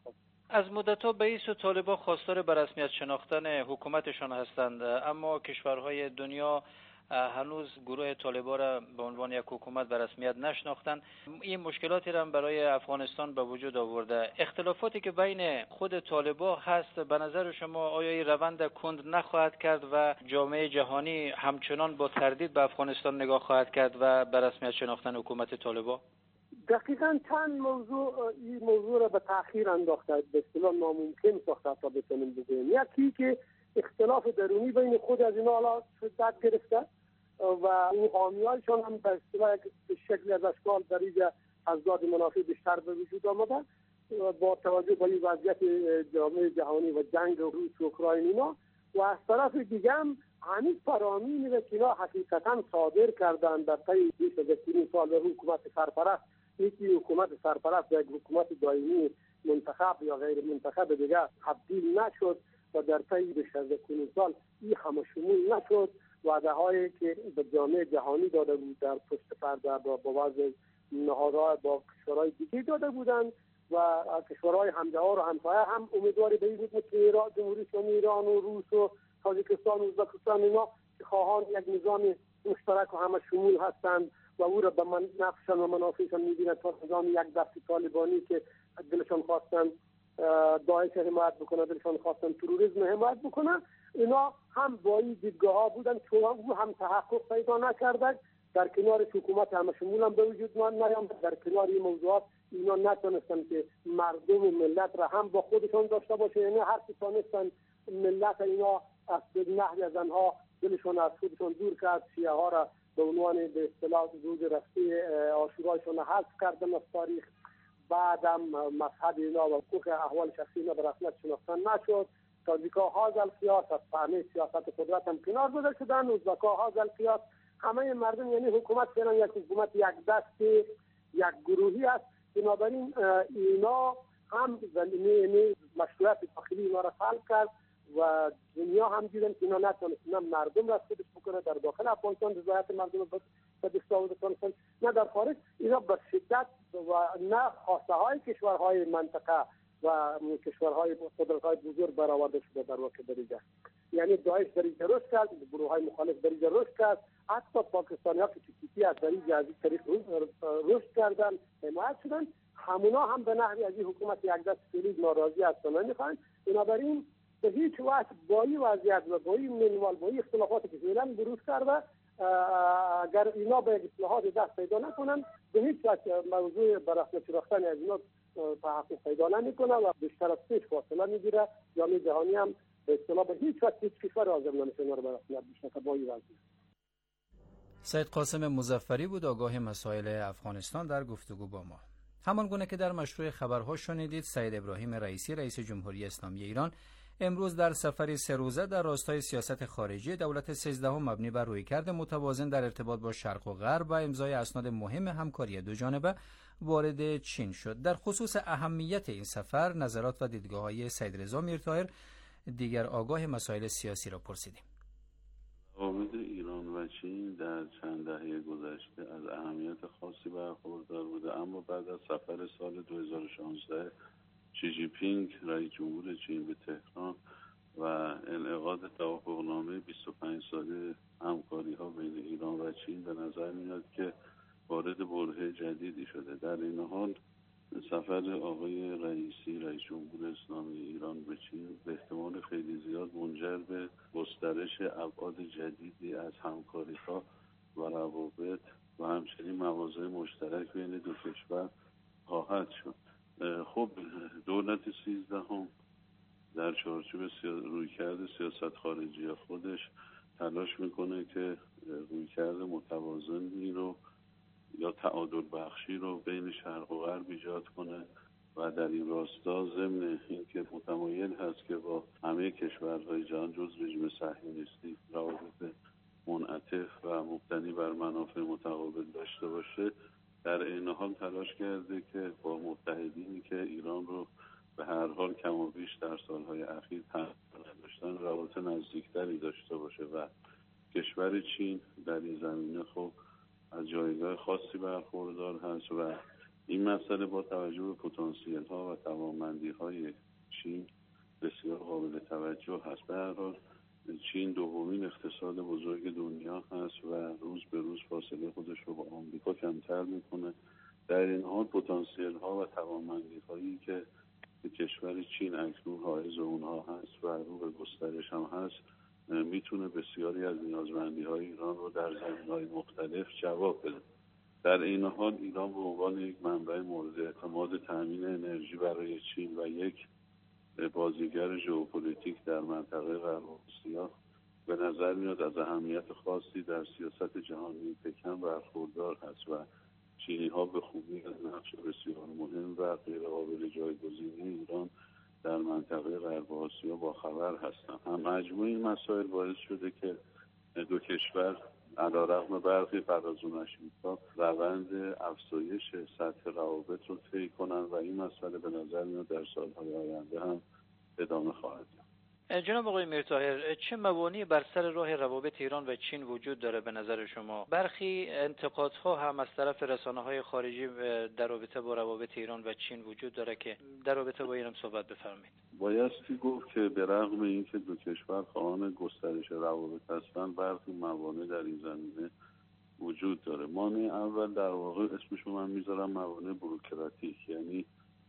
از مدت‌ها رئیس و طالبان خواستار به رسمیت شناختن حکومتشان هستند، اما کشورهای دنیا هنوز گروه طالبان را به عنوان یک حکومت به رسمیت نشناختند. این مشکلاتی را برای افغانستان به وجود آورده. اختلافاتی که بین خود طالبان هست به نظر شما آیا این روند کند نخواهد کرد و جامعه جهانی همچنان با تردید به افغانستان نگاه خواهد کرد و به رسمیت شناختن حکومت طالبان؟ دقیقاً چند این موضوع را به تأخیر انداخته، به اصطلاح ناممکن ساخته تا بتونیم بگوییم. یکی که اختلاف درونی بین خود از اینا حالا شدت گرفته و اون حامیایشان هم به اصطلاح به شکل از اشکال دریج ازداد منافع بیشتر به وجود آمده با توجه به این وضعیت جامعه جهانی و جنگ روس و اوکراین اینا. و از طرف دیگه هم هنوز فرامینی را که اینا حقیقتا صادر کردن در طی بیش از 20 سال به حکومت سرپرست، یکی حکومت سرپرست یک حکومت دائمی منتخب یا غیر منتخب دیگه تبدیل نشد و در طی بیش از 20 سال این همه شمول نشد. وعده هایی که به جامعه جهانی داده بود در پشت پرده با وضع نهادها با کشورهای دیگه داده بودند و کشورهای همجوار و همسایه هم امیدواری به این بود که جمهوری اسلامی ایران و روس و تاجیکستان و ازبکستان اینا که خواهان یک نظام مشترک و همه شمول هستند و او را به نفعشان و منافعشان می‌بینند تا نظام یک دست طالبانی که دلشان خواستن داعش حمایت بکنه، دلشان خواستن تروریسم حمایت بکنه. اینا هم با این دیدگاه ها بودن که او هم تحقق پیدا نکرده، در کنار حکومت همه شمول هم به وجود نیامد. در کنار این موضوعات اینا نتونستن که مردم و ملت را هم با خودشان داشته باشه، یعنی هر کی تونستن ملت اینا از نحوی از آنها دلشان از خودشان دور کرد، شیعه ها را به عنوان به اصطلاح روز رفته عاشورایشان حذف کردن از تاریخ. بعدم مذهب اینا و حقوق احوال شخصی اینا به رسمیت شناختن نشد. تاجیکا ها القیاس از فهمه سیاست قدرت هم کنار گذاشته شدن. ازبکا ها القیاس. همه مردم یعنی حکومت فعلا یک حکومت یک دست یک گروهی است. بنابراین اینا هم یعنی مشروعیت داخلی اینا را سلب کرد و دنیا هم دیدن که اینا نتونستن مردم را خودش بکنه در داخل افغانستان رضایت مردم به دست آوردن، نه در خارج. اینا به شدت و نه خواسته های کشورهای منطقه و کشورهای قدرت‌های بزرگ برآورده شده در واقع دریجه. یعنی داعش دریجه رشد کرد، گروه‌های مخالف دریجه رشد کرد، حتی پاکستانی‌ها که چیزی از دریجه از این طریق رشد کردن، حمایت شدن، همونا هم به نحوی از این حکومت یک دست فعلی ناراضی هستن و می‌خواهند. بنابراین به هیچ وجه با این وضعیت و با این منوال با این اختلافاتی که فعلا بروز کرده، اگر اینا به اصلاحات دست پیدا نکنن به هیچ وجه موضوع بررسی شناختن از اینا تحقق پیدا نمیکنه و بیشتر از پیش فاصله میگیره. جامعه جهانی هم به اصطلاح به هیچ وجه هیچ کشور حاضر نمیشه اینا رو بررسی بشه با این وضعیت. سید قاسم مظفری بود آگاه مسائل افغانستان در گفتگو با ما. همان گونه که در مشروع خبرها شنیدید، سید ابراهیم رئیسی رئیس جمهوری اسلامی ایران امروز در سفری 3 روزه در راستای سیاست خارجی دولت 13 مبنی بر رویکرد متوازن در ارتباط با شرق و غرب و امضای اسناد مهم همکاری دوجانبه وارد چین شد. در خصوص اهمیت این سفر نظرات و دیدگاه‌های سید رضا میرطاهر، دیگر آگاه مسائل سیاسی را پرسیدیم. روابط ایران و چین در چند دهه گذشته از اهمیت خاصی برخوردار بوده، اما بعد از سفر سال 2016 شی جی پینگ رئیس جمهور چین به تهران و انعقاد توافقنامه 25 ساله همکاری‌ها بین ایران و چین به نظر میاد که وارد برهه جدیدی شده. در این حال سفر آقای رئیسی رئیس جمهور اسلامی ایران به چین به احتمال خیلی زیاد منجر به گسترش ابعاد جدیدی از همکاری‌ها و روابط و همچنین مواضع مشترک بین دو کشور خواهد شد. خب دولت 13 در چارچوب رویکرد سیاست خارجی خودش تلاش میکنه که رویکرد متوازنی رو یا تعادل بخشی رو بین شرق و غرب ایجاد کنه و در این راستا ضمن اینکه متمایل هست که با همه کشورهای جهان جز رژیم صهیونیستی روابط منعطف و مبتنی بر منافع متقابل داشته باشه، در این حال تلاش کرده که با متحدینی که ایران رو به هر حال کم و بیش در سالهای اخیر داشتن روابط نزدیکتری داشته باشه و کشور چین در این زمینه خب از جایگاه خاصی برخوردار هست و این مسئله با توجه به پتانسیل ها و توانمندی های چین بسیار قابل توجه هست. به هر حال چین دومین اقتصاد بزرگ دنیا هست و روز به روز فاصله خودش رو با آمریکا کمتر میکنه. در این حال پتانسیل ها و توانمندی هایی که کشور چین اکنون حائز اونها هست و رو به گسترش هم هست میتونه بسیاری از نیازمندی های ایران رو در زمینه‌های مختلف جواب بده. در این حال ایران به عنوان یک منبع مورد اعتماد تامین انرژی برای چین و یک بازیگر ژئوپلیتیک در منطقه غرب آسیا به نظر میاد از اهمیت خاصی در سیاست جهانی پکن برخوردار هست و چینی ها به خوبی از نقش بسیار مهم و غیر قابل جایگزینی ایران در منطقه غرب آسیا با خبر هستند. هم مجموع این مسائل باعث شده که دو کشور علیرغم برخی فرازونشی‌ها روند افزایش سطح روابط رو طی کنند و این مسئله به نظر میاد در سالهای آینده هم ادامه خواهد یافت. جناب آقای میرطاهر، چه موانعی بر سر راه روابط ایران و چین وجود داره به نظر شما؟ برخی انتقادها هم از طرف رسانه‌های خارجی در رابطه با روابط ایران و چین وجود داره که در رابطه با این هم صحبت بفرمایید. بایستی گفت که به رغم اینکه دو کشور خواهان گسترش روابط هستند، برخی موانع در این زمینه وجود داره. مانع اول در واقع اسمش رو من میذارم موانع بوروکراتیک، یعنی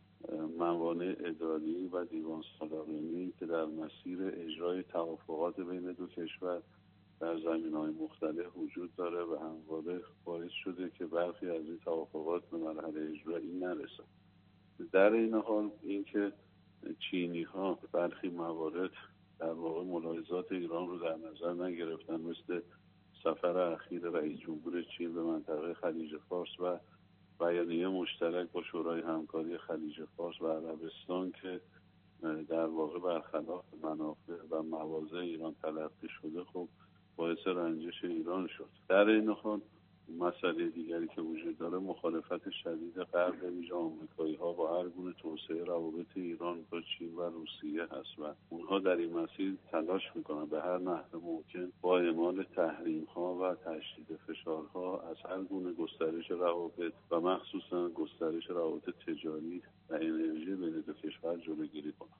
موانع اداری و دیوان سالارانی که در مسیر اجرای توافقات بین دو کشور در زمینه‌های مختلف وجود داره و همواره باعث شده که برخی از این توافقات به مرحله اجرایی نرسند. در این حال اینکه چینی‌ها برخی موارد در واقع ملاحظات ایران رو در نظر نگرفتن، مثل سفر اخیر رئیس جمهور چین به منطقه خلیج فارس و بیانیه مشترک با شورای همکاری خلیج فارس و عربستان که در واقع برخلاف منافع و مواضع ایران تلقی شده، خب باعث رنجش ایران شد. در این حال مسئله دیگری که وجود داره مخالفت شدید غرب ویژه آمریکایی‌ها با هر گونه توسعه روابط ایران با چین و روسیه هست و اونها در این مسیر تلاش میکنن به هر نحو ممکن با اعمال تحریم‌ها و تشدید فشارها از هر گونه گسترش روابط و مخصوصا گسترش روابط تجاری و انرژی بین دو کشور جلوگیری کنند.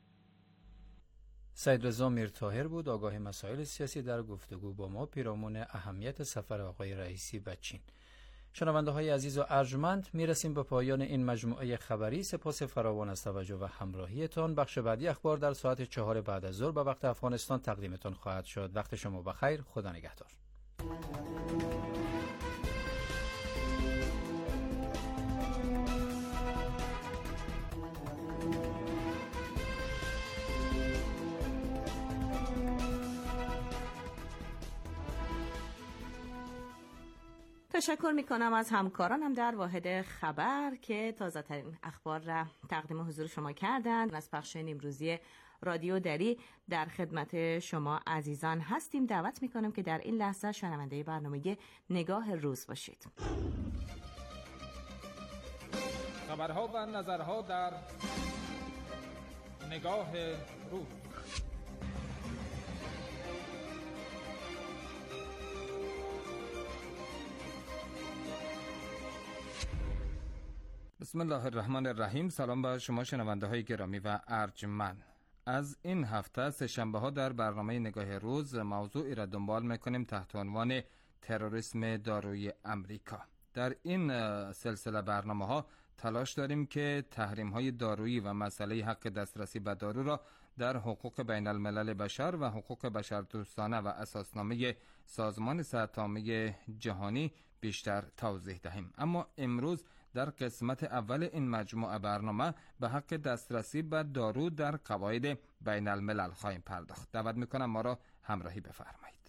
سید رضا میرطاهر بود، آگاه مسائل سیاسی، در گفتگو با ما پیرامون اهمیت سفر آقای رئیسی به چین. شنونده های عزیز و ارجمند، میرسیم به پایان این مجموعه خبری. سپاس فراوان از توجه و همراهیتان. بخش بعدی اخبار در ساعت 4 بعد از ظهر به وقت افغانستان تقدیمتان خواهد شد. وقت شما بخیر. خدا نگهدار. تشکر میکنم از همکارانم در واحد خبر که تازه ترین اخبار را تقدیم حضور شما کردند. از پخش نیمروزی رادیو دری در خدمت شما عزیزان هستیم. دعوت میکنم که در این لحظه شنونده برنامه نگاه روز باشید. خبرها و نظرها در نگاه روز. بسم الله الرحمن الرحیم. سلام به شما شنونده های گرامی و ارجمند. از این هفته سه‌شنبه ها در برنامه نگاه روز موضوعی را دنبال میکنیم تحت عنوان تروریسم دارویی امریکا. در این سلسله برنامه ها تلاش داریم که تحریم های دارویی و مسئله حق دسترسی به دارو را در حقوق بین الملل بشر و حقوق بشردوستانه و اساسنامه سازمان صحت عامه جهانی بیشتر توضیح دهیم. اما امروز در قسمت اول این مجموعه برنامه به حق دسترسی به دارو در قواعد بین الملل خواهیم پرداخت. دعوت میکنم ما را همراهی بفرمایید.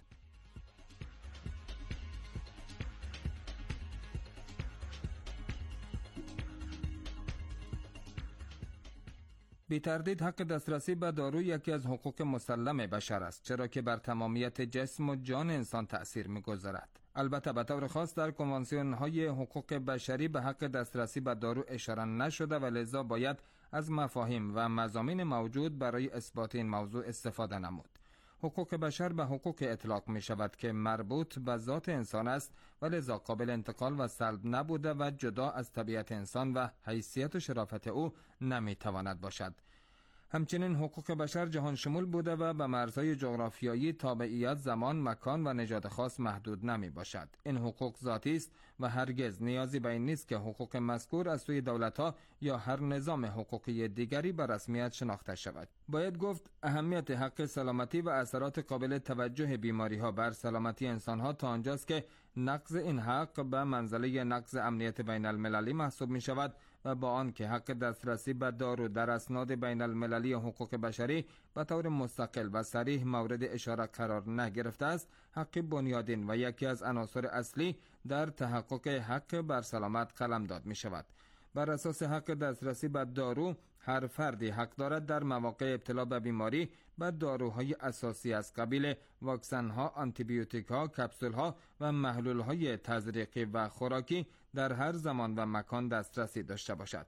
بی تردید حق دسترسی به دارو یکی از حقوق مسلم بشر است، چرا که بر تمامیت جسم و جان انسان تأثیر می‌گذارد. البته به طور خاص در کنوانسیون‌های حقوق بشری به حق دسترسی به دارو اشاره نشده و لذا باید از مفاهیم و مضامین موجود برای اثبات این موضوع استفاده نمود. حقوق بشر به حقوق اطلاق می شود که مربوط به ذات انسان است و لذا قابل انتقال و سلب نبوده و جدا از طبیعت انسان و حیثیت و شرافت او نمی تواند باشد. همچنین حقوق بشر جهان شمول بوده و به مرزهای جغرافیایی، تابعیت، زمان، مکان و نژاد خاص محدود نمی باشد. این حقوق ذاتی است و هرگز نیازی به این نیست که حقوق مذکور از سوی دولت‌ها یا هر نظام حقوقی دیگری به رسمیت شناخته شود. باید گفت اهمیت حق سلامتی و اثرات قابل توجه بیماری‌ها بر سلامتی انسان‌ها تا آنجاست که نقض این حق به منزله نقض امنیت بین المللی محسوب می شود و با آن که حق دسترسی به دارو در اسناد بین المللی حقوق بشری به طور مستقل و صریح مورد اشاره قرار نگرفته است، حق بنیادین و یکی از عناصر اصلی در تحقق حق بر سلامت قلمداد می شود. بر اساس حق دسترسی به دارو، هر فردی حق دارد در مواقع ابتلا به بیماری به داروهای اساسی از قبیل واکسن‌ها، آنتیبیوتیک‌ها، کپسول‌ها و محلول‌های تزریقی و خوراکی در هر زمان و مکان دسترسی داشته باشد.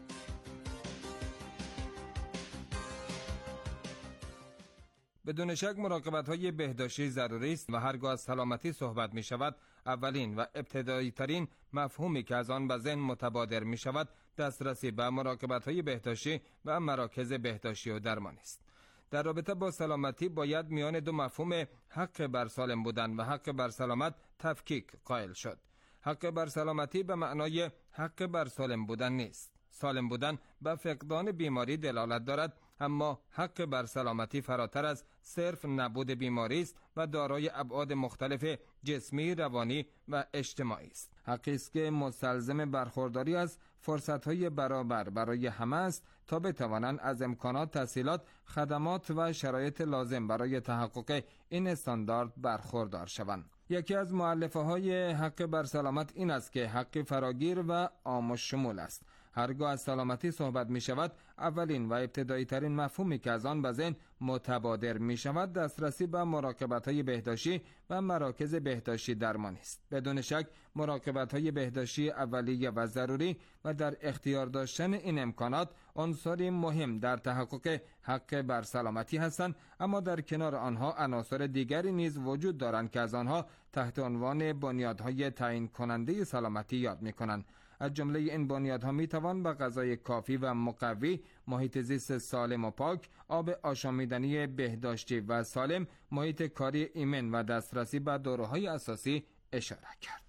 بدون شک مراقبت‌های بهداشتی ضروری است و هرگاه از سلامتی صحبت می شود، اولین و ابتدایی ترین مفهومی که از آن به ذهن متبادر می شود دسترسی به مراقبت‌های بهداشتی و مراکز بهداشتی و درمانی است. در رابطه با سلامتی باید میان دو مفهوم حق بر سالم بودن و حق بر سلامت تفکیک قائل شد. حق بر سلامتی به معنای حق بر سالم بودن نیست. سالم بودن به فقدان بیماری دلالت دارد، اما حق بر سلامتی فراتر از صرف نبود بیماری است و دارای ابعاد مختلف جسمی، روانی و اجتماعی است. حقی است که مستلزم برخورداری از فرصت‌های برابر برای همه است تا بتوانند از امکانات، تسهیلات، خدمات و شرایط لازم برای تحقق این استاندارد برخوردار شوند. یکی از مؤلفه‌های حق بر سلامت این است که حق فراگیر و عام شمول است. هرگاه از سلامتی صحبت می شود، اولین و ابتدایی ترین مفهومی که از آن به ذهن متبادر می شود دسترسی به مراقبت‌های بهداشتی و مراکز بهداشتی درمانی است. بدون شک مراقبت‌های بهداشتی اولیه و ضروری و در اختیار داشتن این امکانات عنصری مهم در تحقق حق بر سلامتی هستند، اما در کنار آنها عناصر دیگری نیز وجود دارند که از آنها تحت عنوان بنیادهای تعیین کننده سلامتی یاد می کنند. از جمله این بنیادها می توان به غذای کافی و مقوی، محیط زیست سالم و پاک، آب آشامیدنی بهداشتی و سالم، محیط کاری ایمن و دسترسی به داروهای اساسی اشاره کرد.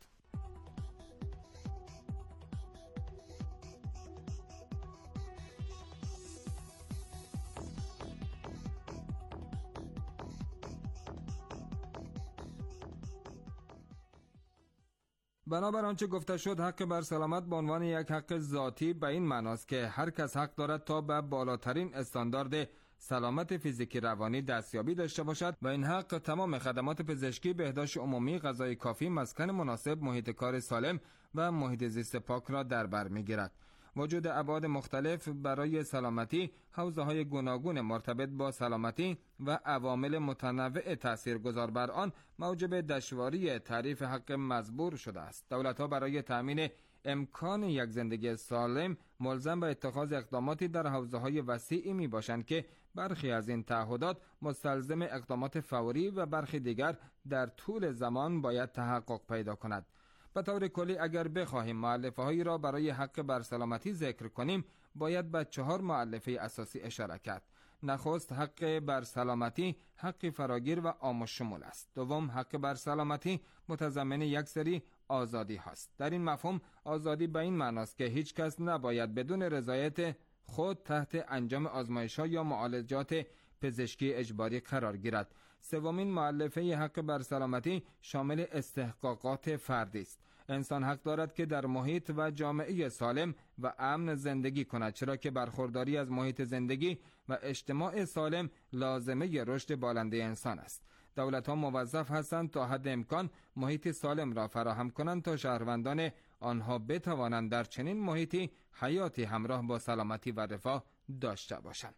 بنابر آنچه گفته شد، حق بر سلامت به عنوان یک حق ذاتی به این معناست که هر کس حق دارد تا به بالاترین استاندارد سلامت فیزیکی روانی دستیابی داشته باشد و این حق تمام خدمات پزشکی، بهداشت عمومی، غذای کافی، مسکن مناسب، محیط کار سالم و محیط زیست پاک را در بر می‌گیرد. وجود ابعاد مختلف برای سلامتی، حوزه‌های گوناگون مرتبط با سلامتی و عوامل متنوع تاثیرگذار بر آن موجب دشواری تعریف حق مزبور شده است. دولت‌ها برای تأمین امکان یک زندگی سالم ملزم به اتخاذ اقداماتی در حوزه‌های وسیعی میباشند که برخی از این تعهدات مستلزم اقدامات فوری و برخی دیگر در طول زمان باید تحقق پیدا کند. به طور کلی اگر بخواهیم مؤلفه‌هایی را برای حق بر سلامتی ذکر کنیم، باید به 4 مؤلفه اساسی اشاره کرد. نخست حق بر سلامتی حق فراگیر و عام شمول است. دوم حق بر سلامتی متضمن یک سری آزادی هست. در این مفهوم آزادی به این معناست که هیچ کس نباید بدون رضایت خود تحت انجام آزمایش‌ها یا معالجات پزشکی اجباری قرار گیرد. سومین مؤلفه حق بر سلامتی شامل استحقاقات فردی است. انسان حق دارد که در محیط و جامعه سالم و امن زندگی کند، چرا که برخورداری از محیط زندگی و اجتماع سالم لازمه رشد بالنده انسان است. دولت‌ها موظف هستند تا حد امکان محیط سالم را فراهم کنند تا شهروندان آنها بتوانند در چنین محیطی حیاتی همراه با سلامتی و رفاه داشته باشند.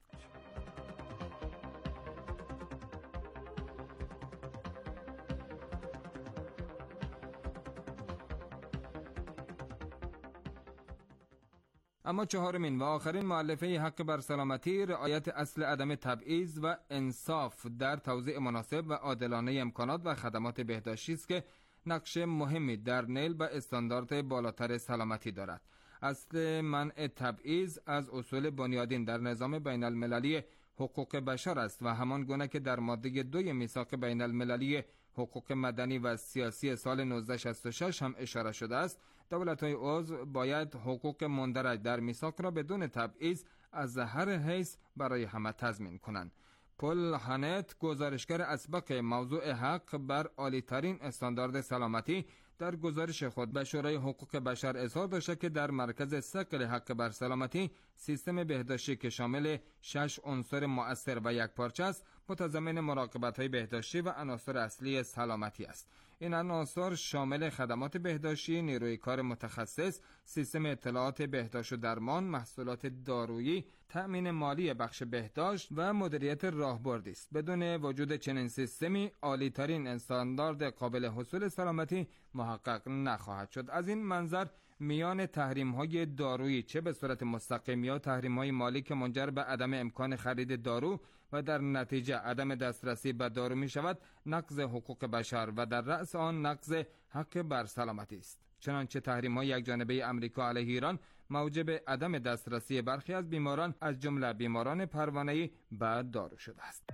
اما چهارمین و آخرین مؤلفه حق بر سلامتی رعایت اصل عدم تبعیض و انصاف در توزیع مناسب و عادلانه امکانات و خدمات بهداشتی است که نقش مهمی در نیل به استاندارد بالاتر سلامتی دارد. اصل منع تبعیض از اصول بنیادین در نظام بین المللی حقوق بشر است و همان گونه که در ماده 2 میثاق بین المللی حقوق مدنی و سیاسی سال 1966 هم اشاره شده است، دولت‌های عضو باید حقوق مندرج در میثاق را بدون تبعیض از هر حیث برای همه تضمین کنند. پل هانت، گزارشگر اسبق موضوع حق بر عالی‌ترین استاندارد سلامتی، در گزارش خود به شورای حقوق بشر اظهار داشته که در مرکز ثقل حق بر سلامتی سیستم بهداشتی که شامل 6 عنصر مؤثر و یک پارچه است، متضمن مراقبت‌های بهداشتی و عناصر اصلی سلامتی است. این عناصر شامل خدمات بهداشتی، نیروی کار متخصص، سیستم اطلاعات بهداشت و درمان، محصولات دارویی، تأمین مالی بخش بهداشت و مدیریت راهبردی است. بدون وجود چنین سیستمی عالی‌ترین استاندارد قابل حصول سلامتی محقق نخواهد شد. از این منظر میان تحریم‌های دارویی چه به صورت مستقیم یا تحریم‌های مالی که منجر به عدم امکان خرید دارو و در نتیجه عدم دسترسی به دارو می شود، نقض حقوق بشر و در رأس آن نقض حق بر سلامتی است. چنانچه تحریم‌های یکجانبه آمریکا علیه ایران موجب عدم دسترسی برخی از بیماران از جمله بیماران پروانه‌ای به دارو شده است.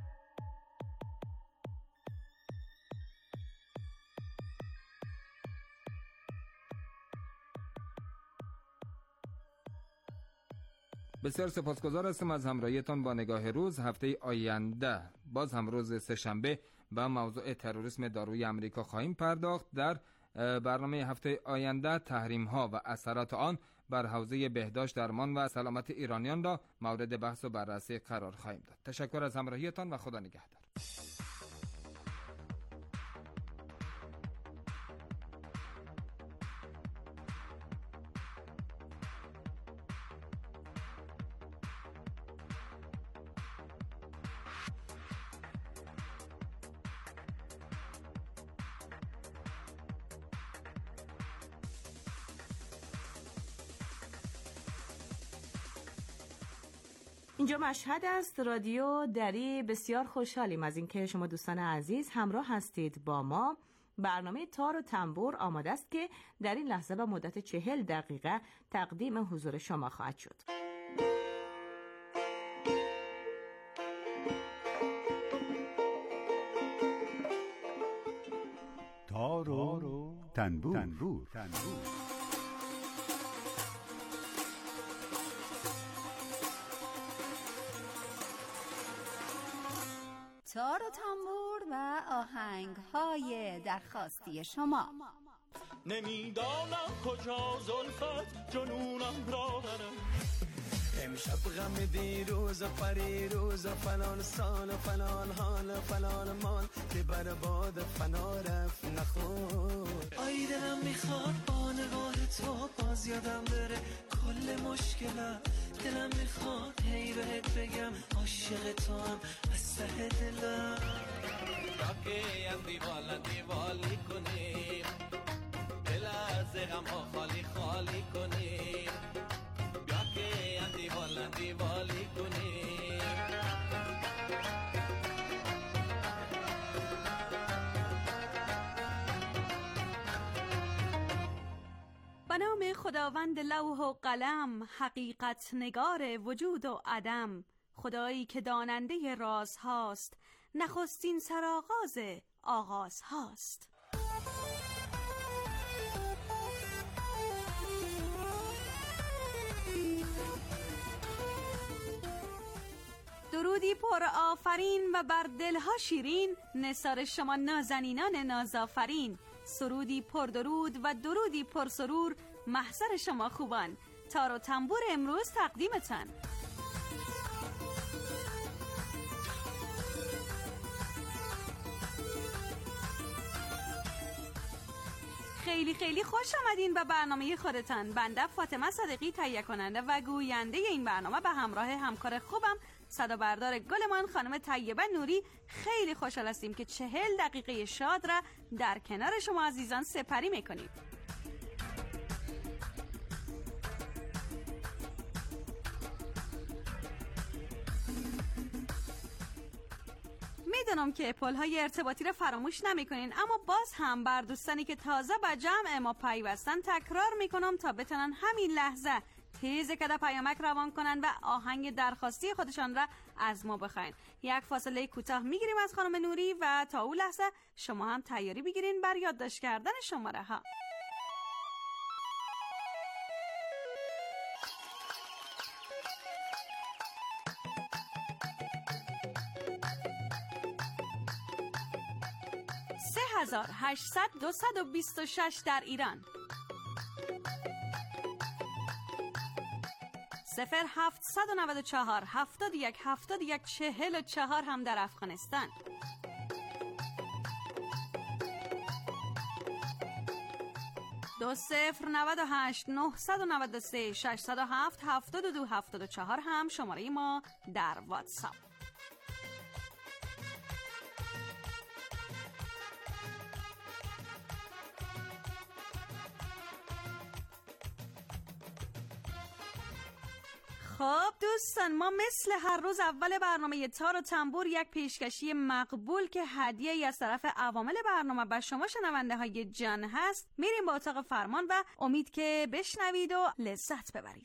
بسیار سپاسگزار هستم از همراهیتان با نگاه روز. هفته آینده باز هم روز سه‌شنبه به موضوع تروریسم دارویی آمریکا خواهیم پرداخت. در برنامه هفته آینده تحریم ها و اثرات آن بر حوزه بهداشت، درمان و سلامت ایرانیان را مورد بحث و بررسی قرار خواهیم داد. تشکر از همراهیتان و خدا نگهدار. اینجا مشهد است، رادیو دری. بسیار خوشحالیم از اینکه شما دوستان عزیز همراه هستید با ما. برنامه تار و تنبور آماده است که در این لحظه به مدت 40 دقیقه تقدیم حضور شما خواهد شد. تار و تنبور. تار و تنبور و آهنگ‌های درخواستی شما. نمیدانم کجا زلفت جنونم را برم، امشب غم دیروز و پریروز و فلان سال و فلان حال و فلان مال که بر باد فنا رفت نخور. آی دلم میخواد با نگاه تو باز یادم بره کل مشکلم، دلم میخواد هی بهت بگم عاشق تو هم از ته دلم. راکه هم دیوالی کنیم، دل از غم ها خالی خالی کنیم، بیا که هم دیوالی کنیم. به نام خداوند لوح و قلم، حقیقت نگار وجود و عدم، خدایی که داننده راز هاست، نخستین سرآغاز آغاز هاست. درودی پر آفرین و بر دلها شیرین، نثار شما نازنینان نازآفرین. سرودی پر درود و درودی پر سرور، محضر شما خوبان. تار و تنبور امروز تقدیمتان. خیلی خیلی خوش آمدین به برنامه خودتان. بنده فاطمه صادقی تهیه کننده و گوینده این برنامه به همراه همکار خوبم صدابردار گلمان خانم طیبه نوری خیلی خوشحال هستیم که 40 دقیقه شاد را در کنار شما عزیزان سپری میکنیم. میدونم که پل‌های ارتباطی رو فراموش نمی‌کنین، اما باز هم بر دوستانی که تازه به جمع ما پیوستن تکرار میکنم تا بتونن همین لحظه تیز کده پیامک روان کنن و آهنگ درخواستی خودشان را از ما بخواین. یک فاصله کوتاه میگیریم از خانم نوری و تا اون لحظه شما هم تیاری بگیرین بر یادداشت کردن شماره ها. $3826 در ایران، 0794 71 71 44 هم در افغانستان، 2098 993 607 72 74 هم شماره ما در واتساپ. خب دوستان، ما مثل هر روز اول برنامه تار و تنبور یک پیشکشی مقبول که هدیه از طرف عوامل برنامه به شما شنونده های جان هست میریم با اتاق فرمان و امید که بشنوید و لذت ببرید.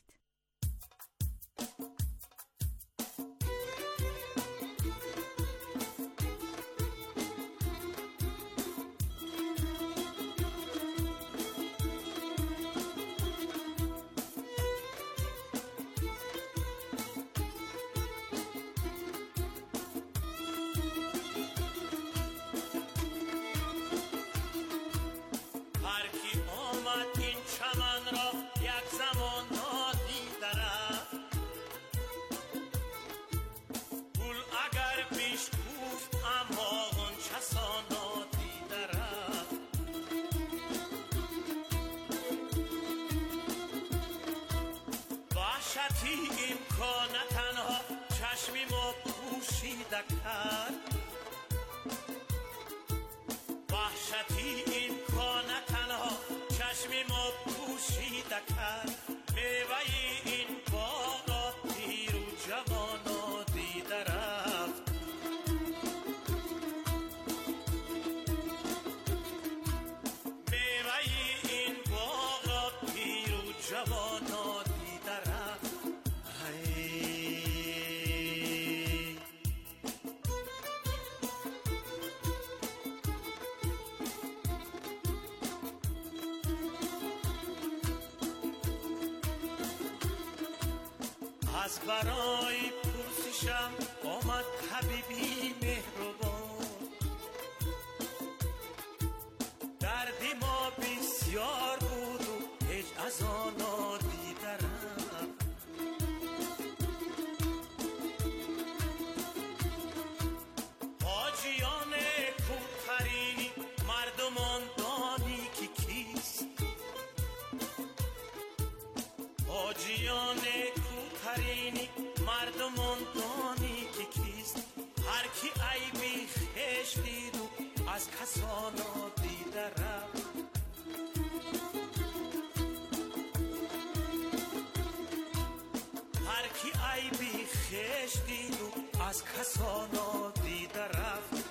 از برای پرسشم آمد حبیبی مهربان، دردی ما بسیار بود و هیچ از آن دیدرم. حاجیان کوترینی مردمان دانی که کیست، حاجیان کوترینی مردمان دانی که کیست، هر کی عیبی خش دید و از کسانا دیده رفت. هر کی عیبی خش دید و از کسانا دیده رفت.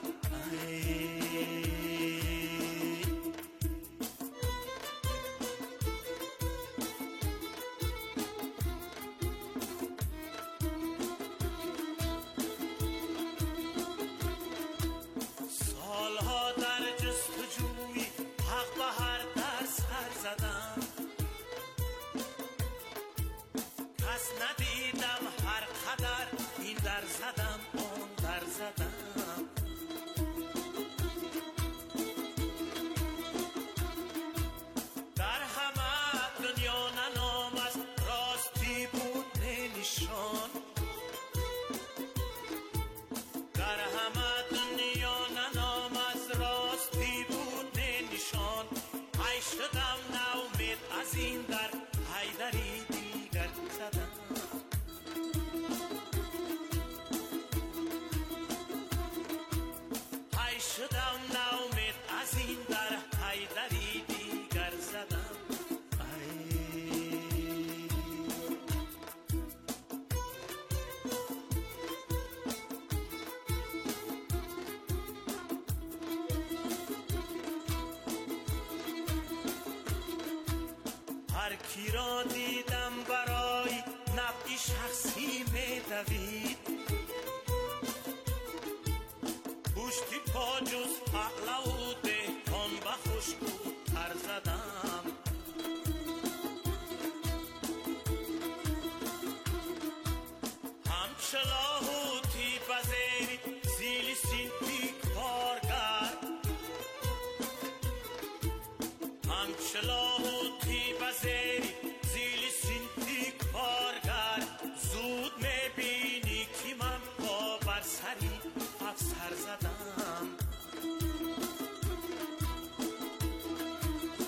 هر کی را دیدم برای نفعی شخصی میدوید پشتی پا جز پهلا و دهان و خوشبوتر زدم همچلاه و تی بزیری زیلی سینتیک پارگر همچلاه و تی بزیری